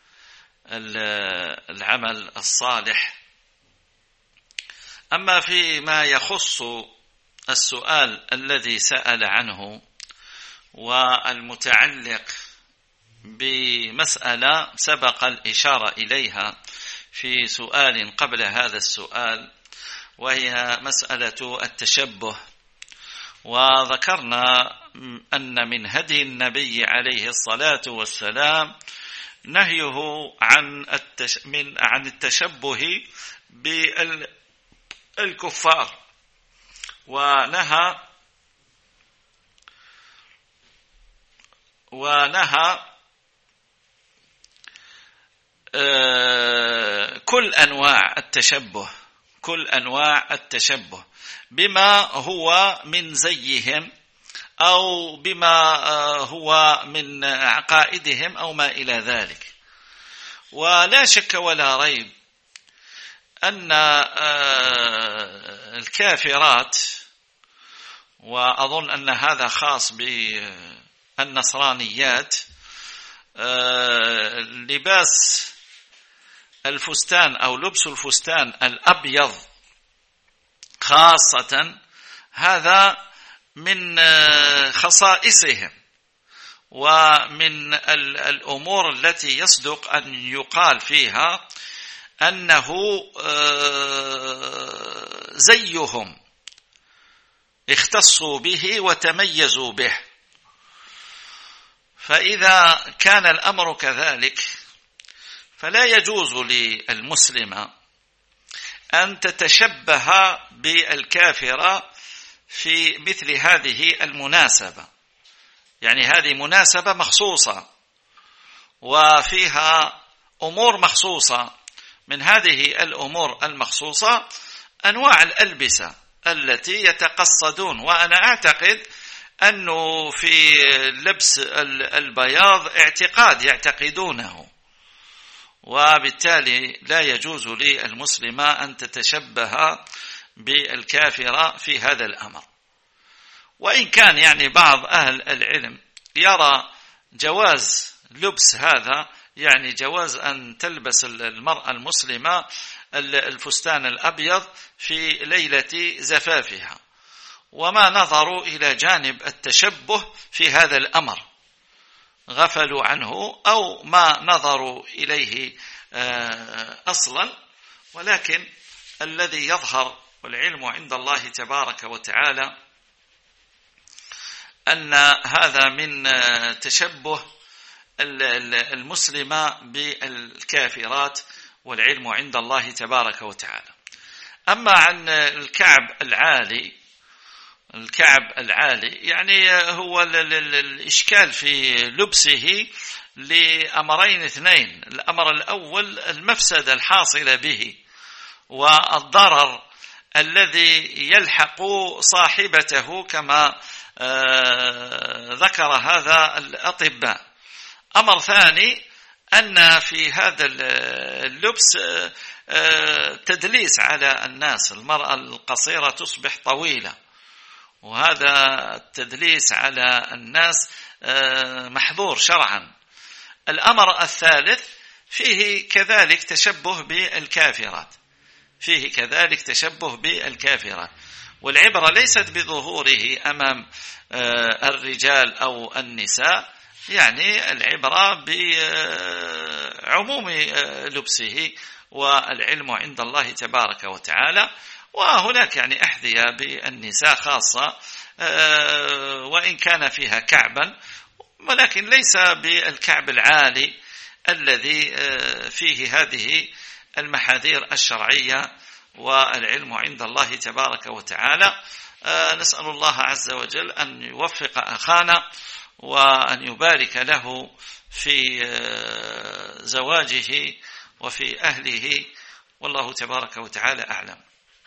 العمل الصالح. أما فيما يخص السؤال الذي سأل عنه والمتعلق بمسألة سبق الإشارة إليها في سؤال قبل هذا السؤال، وهي مسألة التشبه، وذكرنا أن من هدي النبي عليه الصلاة والسلام نهيه عن من عن التشبه بالكفار، ونهى ونهى كل أنواع التشبه كل أنواع التشبه بما هو من زيهم أو بما هو من عقائدهم أو ما إلى ذلك. ولا شك ولا ريب أن الكافرات، وأظن أن هذا خاص بالنصرانيات، لباس الفستان أو لبس الفستان الأبيض خاصة هذا من خصائصهم ومن الأمور التي يصدق أن يقال فيها أنه زيهم اختصوا به وتميزوا به. فإذا كان الأمر كذلك فلا يجوز للمسلم أن تتشبه بالكافر في مثل هذه المناسبة، يعني هذه مناسبة مخصوصة وفيها أمور مخصوصة. من هذه الأمور المخصوصة أنواع الألبسة التي يتقصدون، وأنا أعتقد أنه في لبس البياض اعتقاد يعتقدونه، وبالتالي لا يجوز للمسلم أن تتشبه بالكافر في هذا الأمر. وإن كان يعني بعض أهل العلم يرى جواز لبس هذا، يعني جواز أن تلبس المرأة المسلمة الفستان الأبيض في ليلة زفافها، وما نظروا إلى جانب التشبه في هذا الأمر، غفلوا عنه أو ما نظروا إليه أصلا، ولكن الذي يظهر والعلم عند الله تبارك وتعالى أن هذا من تشبه المسلم بالكافرات، والعلم عند الله تبارك وتعالى. أما عن الكعب العالي، الكعب العالي يعني هو الإشكال في لبسه لأمرين اثنين. الأمر الأول المفسدة الحاصلة به والضرر الذي يلحق صاحبته كما ذكر هذا الأطباء. أمر ثاني أن في هذا اللبس تدليس على الناس، المرأة القصيرة تصبح طويلة، وهذا التدليس على الناس محظور شرعا. الأمر الثالث فيه كذلك تشبه بالكافرات، فيه كذلك تشبه بالكافرات، والعبرة ليست بظهوره أمام الرجال أو النساء، يعني العبرة بعموم لبسه، والعلم عند الله تبارك وتعالى. وهناك يعني أحذية بالنساء خاصة وإن كان فيها كعبا، ولكن ليس بالكعب العالي الذي فيه هذه المحاذير الشرعية، والعلم عند الله تبارك وتعالى. نسأل الله عز وجل أن يوفق أخانا وأن يبارك له في زواجه وفي أهله، والله تبارك وتعالى أعلم.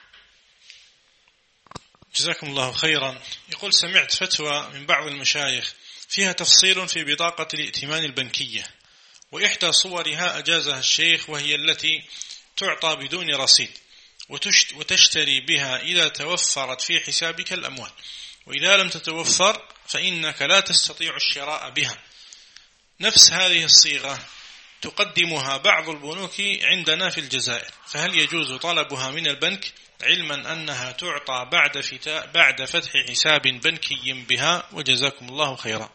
جزاكم الله خيرا. يقول: سمعت فتوى من بعض المشايخ فيها تفصيل في بطاقة الائتمان البنكية، وإحدى صورها أجازها الشيخ، وهي التي تعطى بدون رصيد وتشتري بها إذا توفرت في حسابك الأموال، وإذا لم تتوفر فإنك لا تستطيع الشراء بها. نفس هذه الصيغة تقدمها بعض البنوك عندنا في الجزائر، فهل يجوز طلبها من البنك، علما أنها تعطى بعد بعد فتح حساب بنكي بها؟ وجزاكم الله خيرا.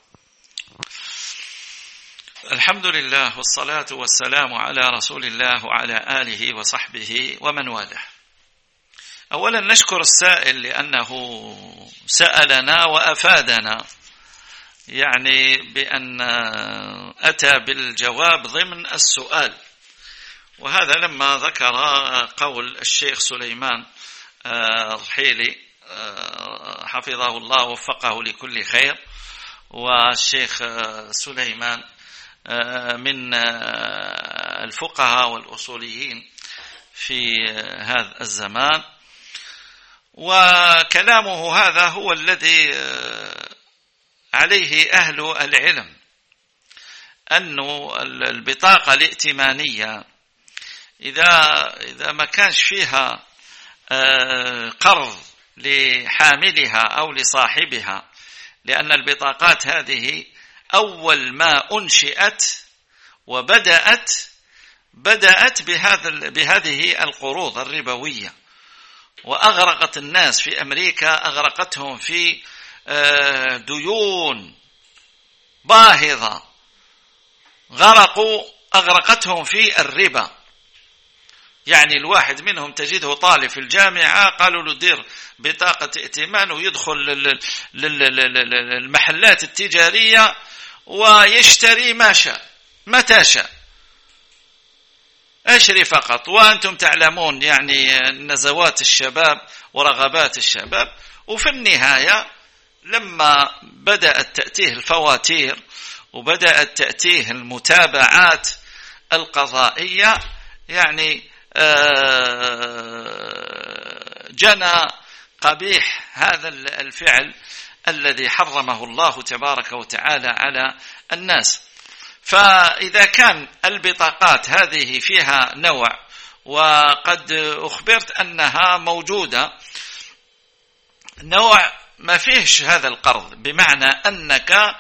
الحمد لله والصلاة والسلام على رسول الله وعلى آله وصحبه ومن والاه. أولا نشكر السائل لأنه سألنا وأفادنا، يعني بأن أتى بالجواب ضمن السؤال. وهذا لما ذكر قول الشيخ سليمان الرحيلي حفظه الله ووفقه لكل خير، والشيخ سليمان من الفقهاء والأصوليين في هذا الزمان، وكلامه هذا هو الذي عليه أهل العلم، أن البطاقة الائتمانية إذا إذا ما كانش فيها قرض لحاملها أو لصاحبها، لأن البطاقات هذه أول ما أنشئت وبدأت بدأت بهذا بهذه القروض الربوية، وأغرقت الناس في أمريكا، أغرقتهم في ديون باهظة، غرقوا أغرقتهم في الربا. يعني الواحد منهم تجده طالب في الجامعة، قالوا له دير بطاقة ائتمان ويدخل للمحلات التجارية ويشتري ما شاء متى شاء، اشري فقط. وأنتم تعلمون يعني نزوات الشباب ورغبات الشباب. وفي النهاية لما بدأت تأتيه الفواتير وبدأت تأتيه المتابعات القضائية، يعني جنى قبيح هذا الفعل الذي حرمه الله تبارك وتعالى على الناس. فإذا كان البطاقات هذه فيها نوع، وقد أخبرت أنها موجودة، نوع ما فيهش هذا القرض، بمعنى أنك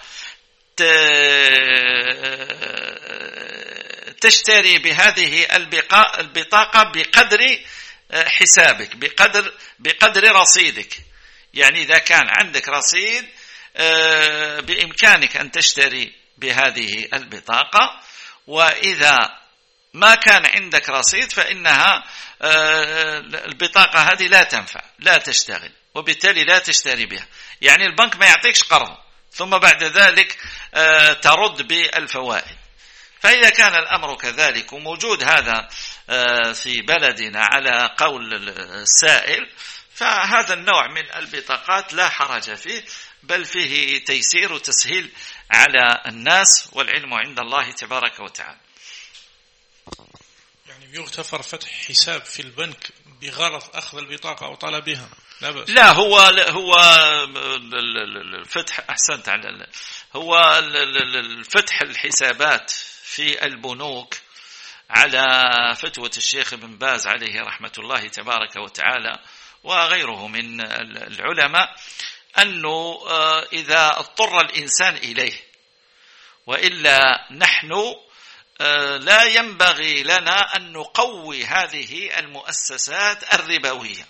تشتري بهذه البطاقة بقدر حسابك، بقدر بقدر رصيدك. يعني إذا كان عندك رصيد بإمكانك أن تشتري بهذه البطاقة، وإذا ما كان عندك رصيد فإنها البطاقة هذه لا تنفع، لا تشتغل، وبالتالي لا تشتري بها. يعني البنك ما يعطيكش قرض ثم بعد ذلك ترد بالفوائد. فإذا كان الأمر كذلك وموجود هذا في بلدنا على قول السائل، فهذا النوع من البطاقات لا حرج فيه، بل فيه تيسير وتسهيل على الناس، والعلم عند الله تبارك وتعالى. يعني يغتفر فتح حساب في البنك بغرض أخذ البطاقة أو طلبها؟ لا بأس. لا، هو هو الفتح، أحسنت على هو الفتح الحسابات في البنوك على فتوى الشيخ ابن باز عليه رحمة الله تبارك وتعالى وغيره من العلماء، أنه إذا اضطر الإنسان إليه، وإلا نحن لا ينبغي لنا أن نقوي هذه المؤسسات الربوية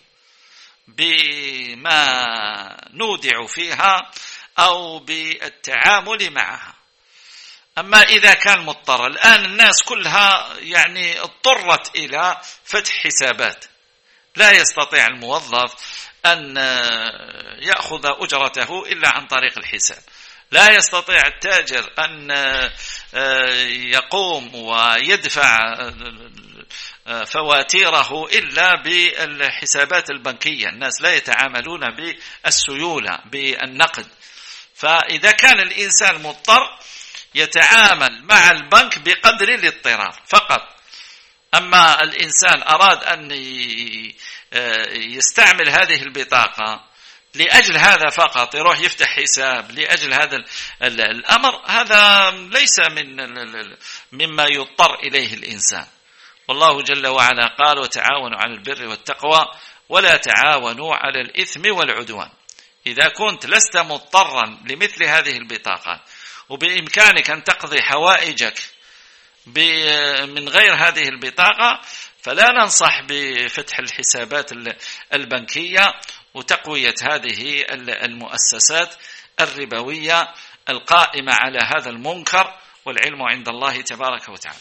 بما نودع فيها أو بالتعامل معها. أما إذا كان مضطر، الآن الناس كلها يعني اضطرت إلى فتح حسابات، لا يستطيع الموظف أن يأخذ أجرته إلا عن طريق الحساب، لا يستطيع التاجر أن يقوم ويدفع فواتيره إلا بالحسابات البنكية. الناس لا يتعاملون بالسيولة بالنقد. فإذا كان الإنسان مضطر يتعامل مع البنك بقدر الاضطرار فقط. أما الإنسان أراد أن يستعمل هذه البطاقة لأجل هذا فقط، يروح يفتح حساب لأجل هذا الأمر، هذا ليس من مما يضطر إليه الإنسان. والله جل وعلا قال: وتعاونوا على البر والتقوى ولا تعاونوا على الإثم والعدوان. إذا كنت لست مضطرا لمثل هذه البطاقات وبإمكانك أن تقضي حوائجك من غير هذه البطاقة، فلا ننصح بفتح الحسابات البنكية وتقوية هذه المؤسسات الربوية القائمة على هذا المنكر، والعلم عند الله تبارك وتعالى.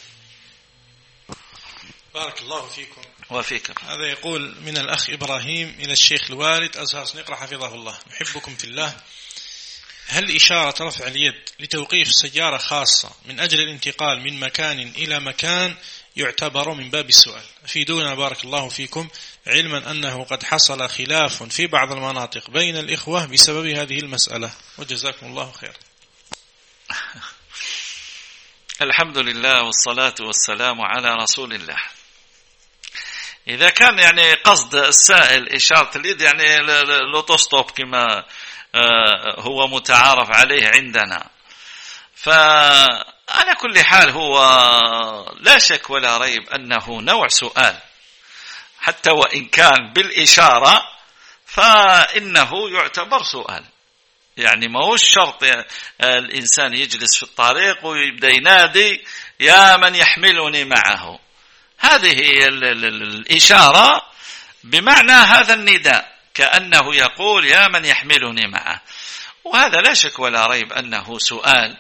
بارك الله فيكم وفيكم. هذا يقول من الأخ إبراهيم إلى الشيخ الوالد أزهر سنقرأ حفظه الله: نحبكم في الله، هل إشارة رفع اليد لتوقيف سيارة خاصة من أجل الانتقال من مكان إلى مكان يعتبر من باب السؤال؟ أفيدونا بارك الله فيكم، علما أنه قد حصل خلاف في بعض المناطق بين الإخوة بسبب هذه المسألة، وجزاكم الله خير. الحمد لله والصلاة والسلام على رسول الله. إذا كان يعني قصد السائل إشارة اليد يعني لوتوستوب كما هو متعارف عليه عندنا، فعلى كل حال هو لا شك ولا ريب أنه نوع سؤال، حتى وإن كان بالإشارة فإنه يعتبر سؤال. يعني ما هو الشرط الإنسان يجلس في الطريق ويبدأ ينادي يا من يحملني معه. هذه الإشارة بمعنى هذا النداء، كأنه يقول يا من يحملني معه، وهذا لا شك ولا ريب أنه سؤال.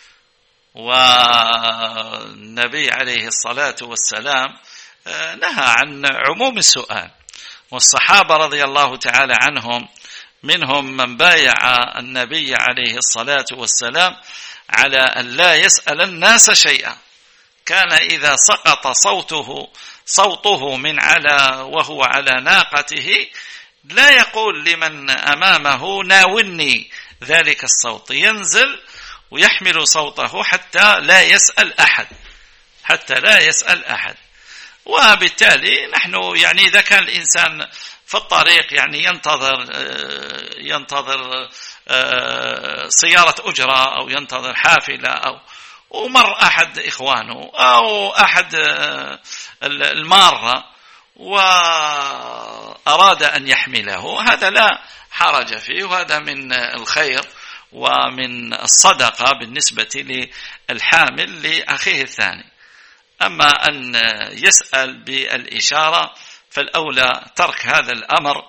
والنبي عليه الصلاة والسلام نهى عن عموم السؤال، والصحابة رضي الله تعالى عنهم منهم من بايع النبي عليه الصلاة والسلام على أن لا يسأل الناس شيئا. كان إذا سقط صوته صوته من على وهو على ناقته لا يقول لمن أمامه ناولني ذلك الصوت، ينزل ويحمل صوته حتى لا يسأل أحد حتى لا يسأل أحد. وبالتالي نحن يعني إذا كان الإنسان في الطريق يعني ينتظر ينتظر سيارة أجرة أو ينتظر حافلة أو ومر أحد إخوانه أو أحد المارة وأراد أن يحمله، هذا لا حرج فيه، وهذا من الخير ومن الصدقة بالنسبة للحامل لأخيه الثاني. أما أن يسأل بالإشارة فالأولى ترك هذا الأمر،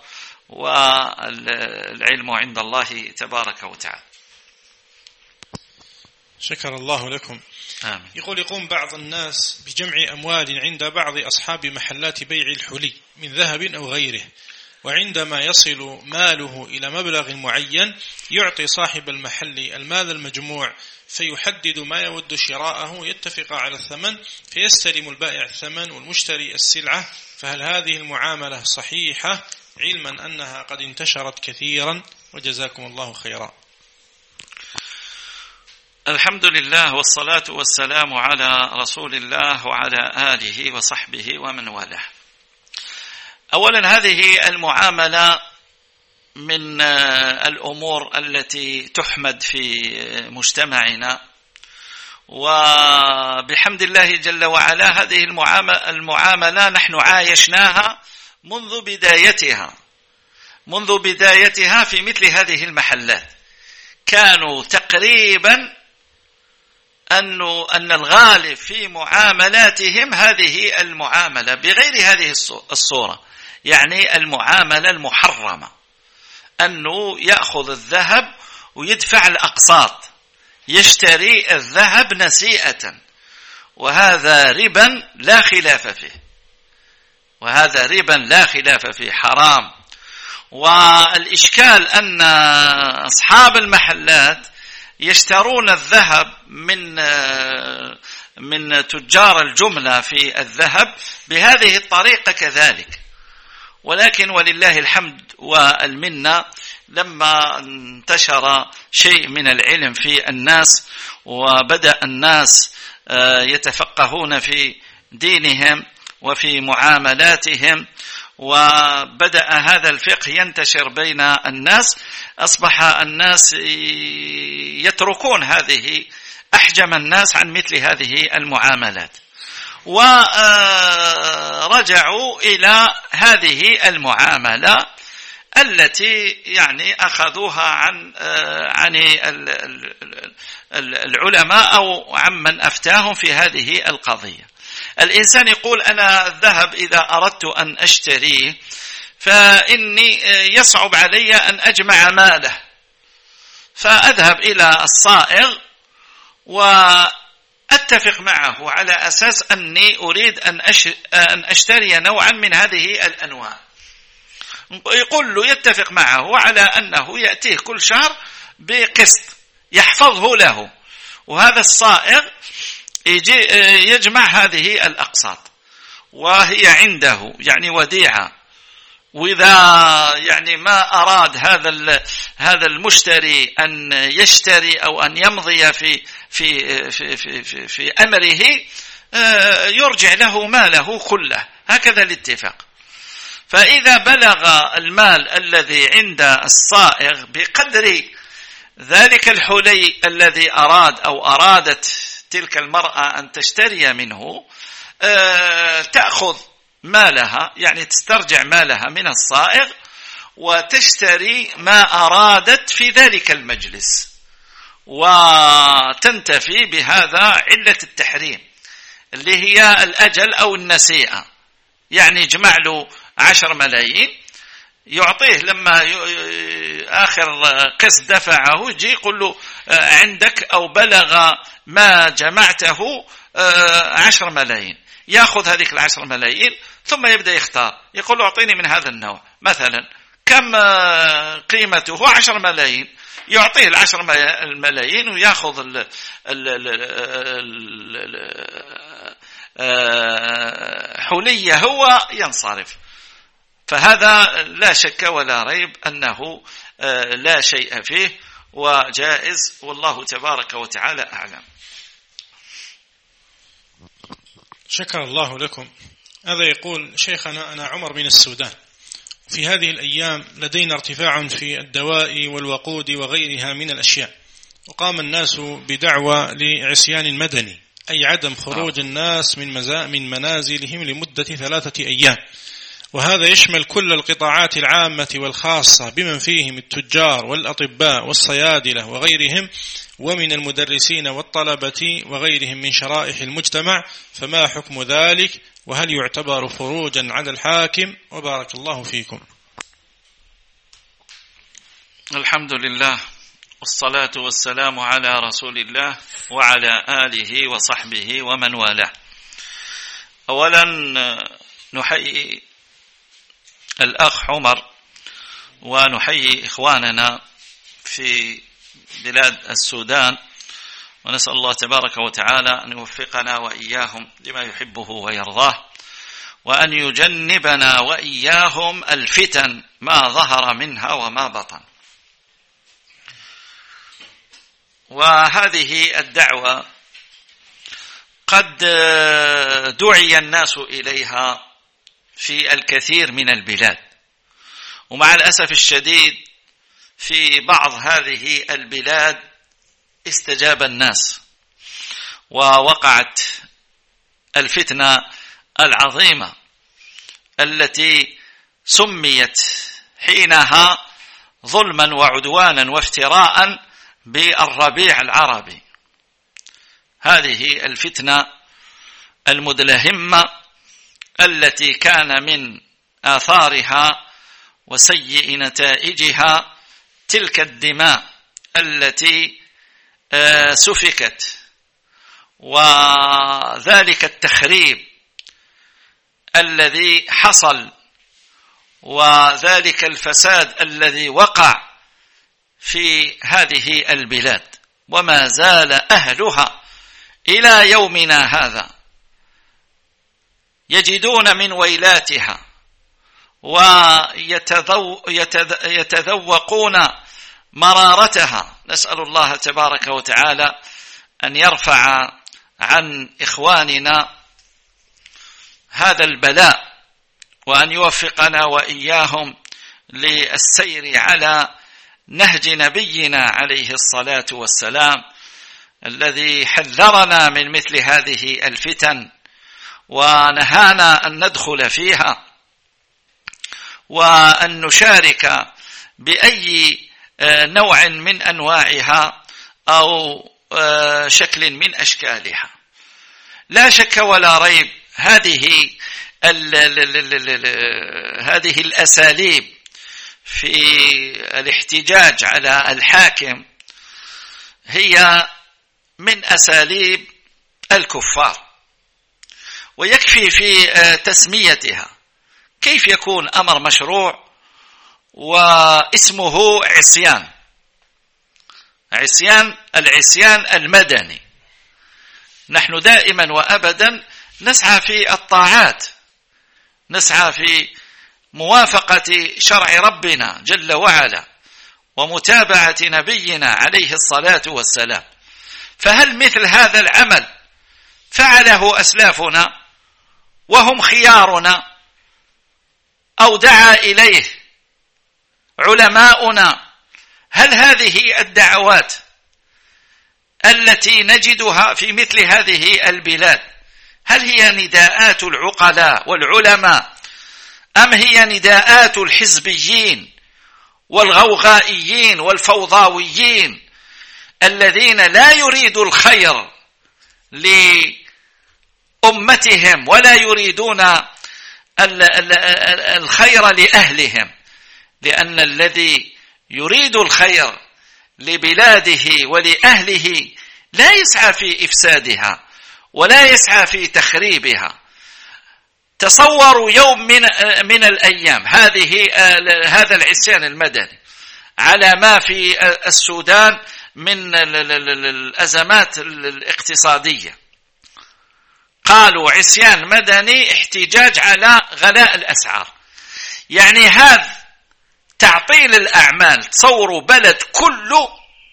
والعلم عند الله تبارك وتعالى. شكر الله لكم. آمين. يقول يقوم بعض الناس بجمع أموال عند بعض أصحاب محلات بيع الحلي من ذهب أو غيره، وعندما يصل ماله إلى مبلغ معين يعطي صاحب المحل المال المجموع فيحدد ما يود شراءه، يتفق على الثمن فيستلم البائع الثمن والمشتري السلعة، فهل هذه المعاملة صحيحة علما أنها قد انتشرت كثيرا؟ وجزاكم الله خيرا. الحمد لله والصلاة والسلام على رسول الله وعلى آله وصحبه ومن والاه. أولا هذه المعاملة من الأمور التي تحمد في مجتمعنا، وبحمد الله جل وعلا هذه المعاملة نحن عايشناها منذ بدايتها منذ بدايتها في مثل هذه المحلات. كانوا تقريبا أنه أن الغالب في معاملاتهم هذه المعاملة بغير هذه الصورة، يعني المعاملة المحرمة، أنه يأخذ الذهب ويدفع الأقساط، يشتري الذهب نسيئة، وهذا ربا لا خلاف فيه، وهذا ربا لا خلاف فيه، حرام. والإشكال أن أصحاب المحلات يشترون الذهب من من تجار الجملة في الذهب بهذه الطريقة كذلك. ولكن ولله الحمد والمنة لما انتشر شيء من العلم في الناس وبدأ الناس يتفقهون في دينهم وفي معاملاتهم وبدأ هذا الفقه ينتشر بين الناس، أصبح الناس يتركون هذه، أحجم الناس عن مثل هذه المعاملات، ورجعوا إلى هذه المعاملة التي يعني أخذوها عن عن العلماء أو عمن أفتاهم في هذه القضية. الإنسان يقول أنا الذهب إذا أردت أن أشتريه فإني يصعب علي أن أجمع ماله، فأذهب إلى الصائغ وأتفق معه على أساس أني أريد أن أشتري نوعا من هذه الأنواع. يقول له يتفق معه على أنه يأتيه كل شهر بقسط يحفظه له، وهذا الصائغ يجي يجمع هذه الأقساط وهي عنده يعني وديعة. وإذا يعني ما أراد هذا هذا المشتري أن يشتري أو أن يمضي في في في في في, في أمره يرجع له ماله كله، هكذا الاتفاق. فإذا بلغ المال الذي عند الصائغ بقدر ذلك الحلي الذي أراد أو أرادت تلك المرأة أن تشتري منه، تأخذ مالها يعني تسترجع مالها من الصائغ وتشتري ما أرادت في ذلك المجلس، وتنتفي بهذا علة التحريم اللي هي الأجل أو النسيئة. يعني يجمع له عشر ملايين يعطيه، لما آخر قسط دفعه يجي يقول له عندك أو بلغ ما جمعته عشر ملايين، يأخذ هذيك العشر ملايين ثم يبدأ يختار، يقول له أعطيني من هذا النوع مثلا كم قيمته عشر ملايين، يعطيه العشر الملايين ويأخذ ال حلية هو ينصرف. فهذا لا شك ولا ريب أنه لا شيء فيه وجائز، والله تبارك وتعالى أعلم. شكر الله لكم. هذا يقول شيخنا أنا عمر من السودان، في هذه الأيام لدينا ارتفاع في الدواء والوقود وغيرها من الأشياء، وقام الناس بدعوى لعصيان مدني، أي عدم خروج الناس من من منازلهم لمدة ثلاثة أيام، وهذا يشمل كل القطاعات العامة والخاصة بمن فيهم التجار والأطباء والصيادلة وغيرهم، ومن المدرسين والطلبة وغيرهم من شرائح المجتمع، فما حكم ذلك؟ وهل يعتبر خروجا على الحاكم؟ وبارك الله فيكم. الحمد لله والصلاة والسلام على رسول الله وعلى آله وصحبه ومن والاه. أولا نحيي الأخ عمر ونحيي إخواننا في بلاد السودان، ونسأل الله تبارك وتعالى أن يوفقنا وإياهم لما يحبه ويرضاه، وأن يجنبنا وإياهم الفتن ما ظهر منها وما بطن. وهذه الدعوة قد دعي الناس إليها في الكثير من البلاد، ومع الأسف الشديد في بعض هذه البلاد استجاب الناس ووقعت الفتنة العظيمة التي سميت حينها ظلما وعدوانا وافتراء بالربيع العربي. هذه الفتنة المدلهمة التي كان من آثارها وسيء نتائجها تلك الدماء التي سفكت، وذلك التخريب الذي حصل، وذلك الفساد الذي وقع في هذه البلاد، وما زال أهلها إلى يومنا هذا يجدون من ويلاتها ويتذوقون مرارتها. نسأل الله تبارك وتعالى أن يرفع عن إخواننا هذا البلاء، وأن يوفقنا وإياهم للسير على نهج نبينا عليه الصلاة والسلام الذي حذرنا من مثل هذه الفتن ونهانا أن ندخل فيها وأن نشارك بأي نوع من أنواعها أو شكل من أشكالها. لا شك ولا ريب هذه هذه الأساليب في الاحتجاج على الحاكم هي من أساليب الكفار، ويكفي في تسميتها. كيف يكون أمر مشروع واسمه عصيان؟ عصيان، العصيان المدني. نحن دائما وأبدا نسعى في الطاعات، نسعى في موافقة شرع ربنا جل وعلا ومتابعة نبينا عليه الصلاة والسلام. فهل مثل هذا العمل فعله أسلافنا وهم خيارنا، أو دعا إليه علماؤنا؟ هل هذه الدعوات التي نجدها في مثل هذه البلاد هل هي نداءات العقلاء والعلماء، أم هي نداءات الحزبيين والغوغائيين والفوضاويين الذين لا يريدوا الخير لأمتهم ولا يريدون الخير لأهلهم؟ لأن الذي يريد الخير لبلاده ولأهله لا يسعى في إفسادها ولا يسعى في تخريبها. تصوروا يوم من من الأيام هذه هذا العصيان المدني على ما في السودان من الأزمات الاقتصادية، قالوا عصيان مدني احتجاج على غلاء الأسعار. يعني هذا تعطيل الأعمال. تصوروا بلد كله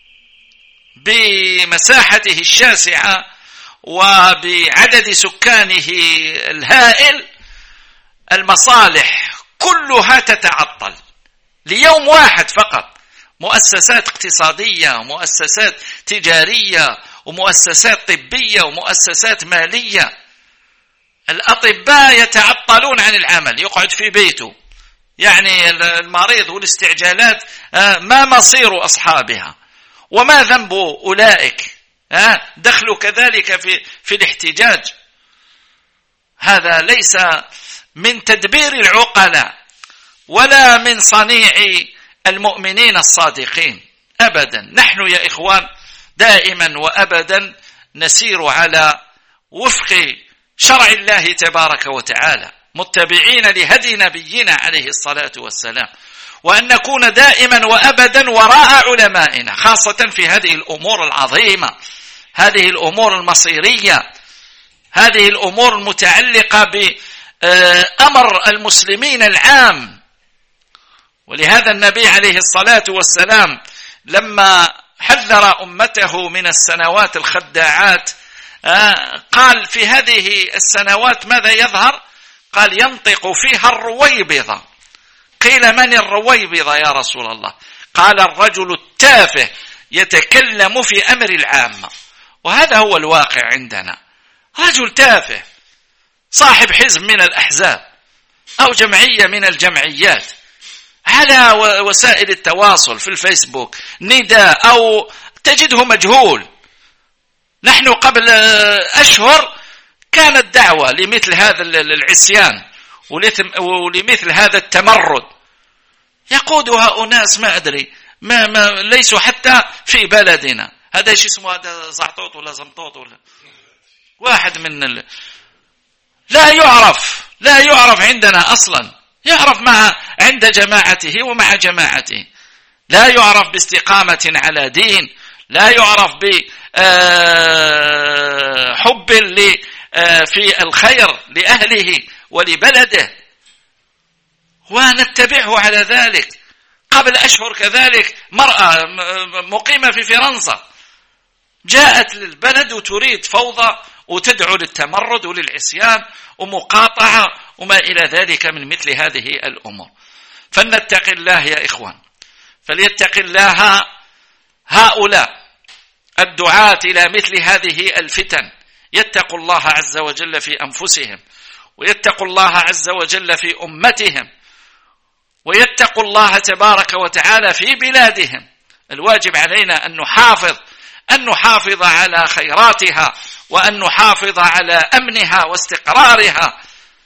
بمساحته الشاسعة وبعدد سكانه الهائل، المصالح كلها تتعطل ليوم واحد فقط. مؤسسات اقتصادية ومؤسسات تجارية ومؤسسات طبية ومؤسسات مالية. الأطباء يتعطلون عن العمل، يقعد في بيته. يعني المريض والاستعجالات ما مصير أصحابها وما ذنب أولئك؟ دخلوا كذلك في في الاحتجاج. هذا ليس من تدبير العقلاء ولا من صنيع المؤمنين الصادقين أبدا. نحن يا إخوان دائما وأبدا نسير على وفق شرع الله تبارك وتعالى، متبعين لهدي نبينا عليه الصلاة والسلام، وأن نكون دائما وأبدا وراء علمائنا، خاصة في هذه الأمور العظيمة، هذه الأمور المصيرية، هذه الأمور المتعلقة بأمر المسلمين العام. ولهذا النبي عليه الصلاة والسلام لما حذر أمته من السنوات الخداعات قال في هذه السنوات ماذا يظهر؟ قال ينطق فيها الرويبضة. قيل من الرويبضة يا رسول الله؟ قال الرجل التافه يتكلم في أمر العامة. وهذا هو الواقع عندنا، رجل تافه صاحب حزب من الأحزاب أو جمعية من الجمعيات على وسائل التواصل في الفيسبوك نداء أو تجده مجهول. نحن قبل أشهر كانت دعوة لمثل هذا العصيان ولمثل هذا التمرد يقودها أناس ما أدري ما, ما ليسوا حتى في بلدنا. هذا ايش اسمه؟ هذا زعطوط ولا زمطوط ولا واحد من ال... لا يعرف لا يعرف عندنا أصلا، يعرف مع عند جماعته ومع جماعته، لا يعرف باستقامة على دين، لا يعرف بحب في الخير لأهله ولبلده، ونتبعه على ذلك. قبل أشهر كذلك مرأة مقيمة في فرنسا جاءت للبلد وتريد فوضى وتدعو للتمرد وللعصيان ومقاطعة وما إلى ذلك من مثل هذه الأمور. فلنتق الله يا إخوان، فليتق الله هؤلاء الدعاة إلى مثل هذه الفتن، يتقوا الله عز وجل في أنفسهم، ويتقوا الله عز وجل في أمتهم، ويتقوا الله تبارك وتعالى في بلادهم. الواجب علينا أن نحافظ أن نحافظ على خيراتها، وأن نحافظ على أمنها واستقرارها.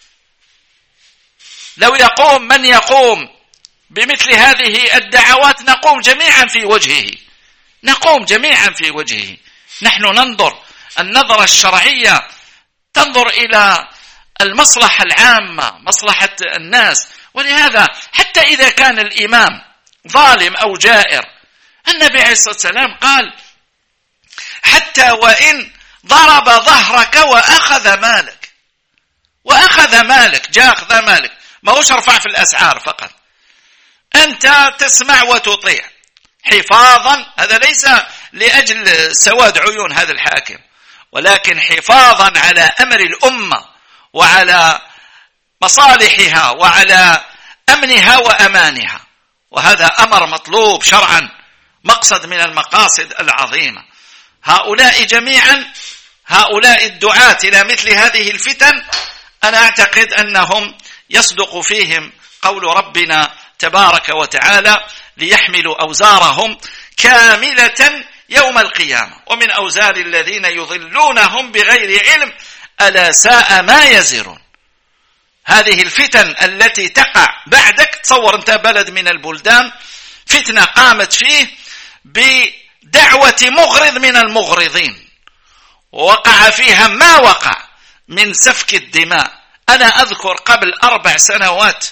لو يقوم من يقوم بمثل هذه الدعوات نقوم جميعا في وجهه، نقوم جميعا في وجهه. نحن ننظر النظرة الشرعية، تنظر إلى المصلحة العامة، مصلحة الناس. ولهذا حتى إذا كان الإمام ظالم أو جائر، النبي عليه الصلاة والسلام قال حتى وإن ضرب ظهرك وأخذ مالك، وأخذ مالك جاء أخذ مالك، ما هوش رفع في الأسعار فقط، أنت تسمع وتطيع حفاظا. هذا ليس لأجل سواد عيون هذا الحاكم، ولكن حفاظا على أمر الأمة وعلى مصالحها وعلى أمنها وأمانها. وهذا أمر مطلوب شرعا، مقصد من المقاصد العظيمة. هؤلاء جميعا، هؤلاء الدعاة إلى مثل هذه الفتن، أنا أعتقد أنهم يصدق فيهم قول ربنا تبارك وتعالى ليحملوا أوزارهم كاملة يوم القيامة ومن أوزار الذين يضلونهم بغير علم ألا ساء ما يزرون. هذه الفتن التي تقع بعدك، تصور أنت بلد من البلدان فتنة قامت فيه بدعوة مغرض من المغرضين، ووقع فيها ما وقع من سفك الدماء. أنا أذكر قبل أربع سنوات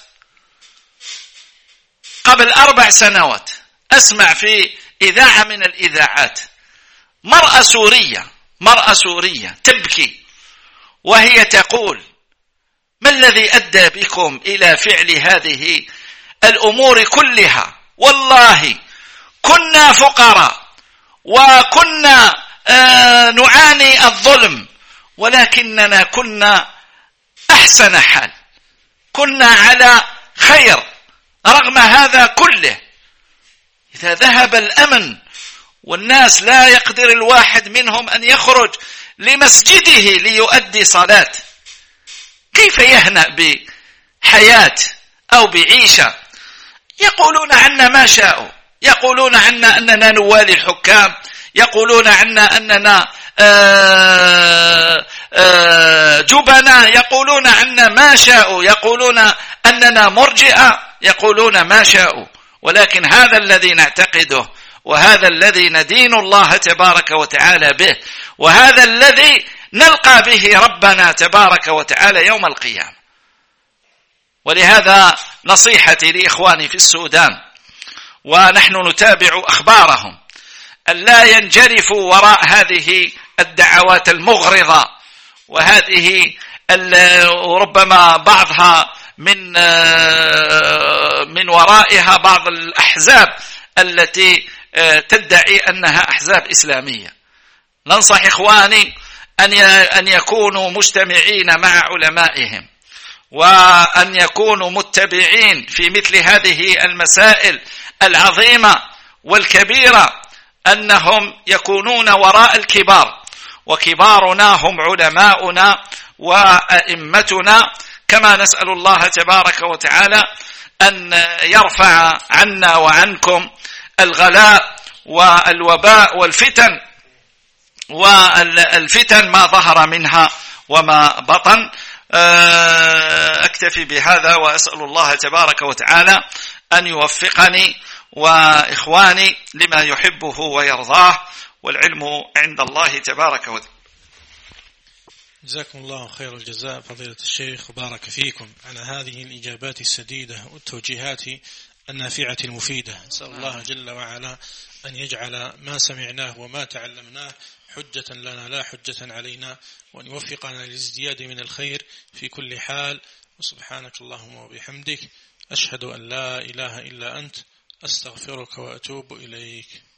قبل أربع سنوات أسمع في إذاعة من الإذاعات مرأة سورية مرأة سورية تبكي وهي تقول: ما الذي أدى بكم إلى فعل هذه الأمور كلها؟ والله كنا فقراء وكنا آه نعاني الظلم، ولكننا كنا أحسن حال، كنا على خير رغم هذا كله. إذا ذهب الأمن والناس لا يقدر الواحد منهم أن يخرج لمسجده ليؤدي صلاة، كيف يهنأ بحياة أو بعيشة؟ يقولون عنا ما شاءوا، يقولون عنا أننا نوالي الحكام، يقولون عنا أننا آآ آآ جبنا، يقولون عنا ما شاءوا، يقولون أننا مرجئة، يقولون ما شاءوا. ولكن هذا الذي نعتقده وهذا الذي ندين الله تبارك وتعالى به، وهذا الذي نلقى به ربنا تبارك وتعالى يوم القيامة. ولهذا نصيحتي لإخواني في السودان ونحن نتابع أخبارهم أن لا ينجرفوا وراء هذه الدعوات المغرضة، وهذه ربما بعضها من من ورائها بعض الأحزاب التي تدعي أنها أحزاب إسلامية. ننصح إخواني أن يكونوا مجتمعين مع علمائهم، وأن يكونوا متبعين في مثل هذه المسائل العظيمة والكبيرة، أنهم يكونون وراء الكبار، وكبارنا هم علماؤنا وأئمتنا، كما نسأل الله تبارك وتعالى أن يرفع عنا وعنكم الغلاء والوباء والفتن والفتن ما ظهر منها وما بطن. أكتفي بهذا، وأسأل الله تبارك وتعالى أن يوفقني وإخواني لما يحبه ويرضاه، والعلم عند الله تبارك وتعالى. جزاكم الله خير الجزاء فضيلة الشيخ، وبارك فيكم على هذه الإجابات السديدة والتوجيهات النافعة المفيدة. نسأل الله جل وعلا أن يجعل ما سمعناه وما تعلمناه حجة لنا لا حجة علينا، وأن يوفقنا للازدياد من الخير في كل حال. وسبحانك اللهم وبحمدك، أشهد أن لا إله إلا أنت، أستغفرك وأتوب إليك.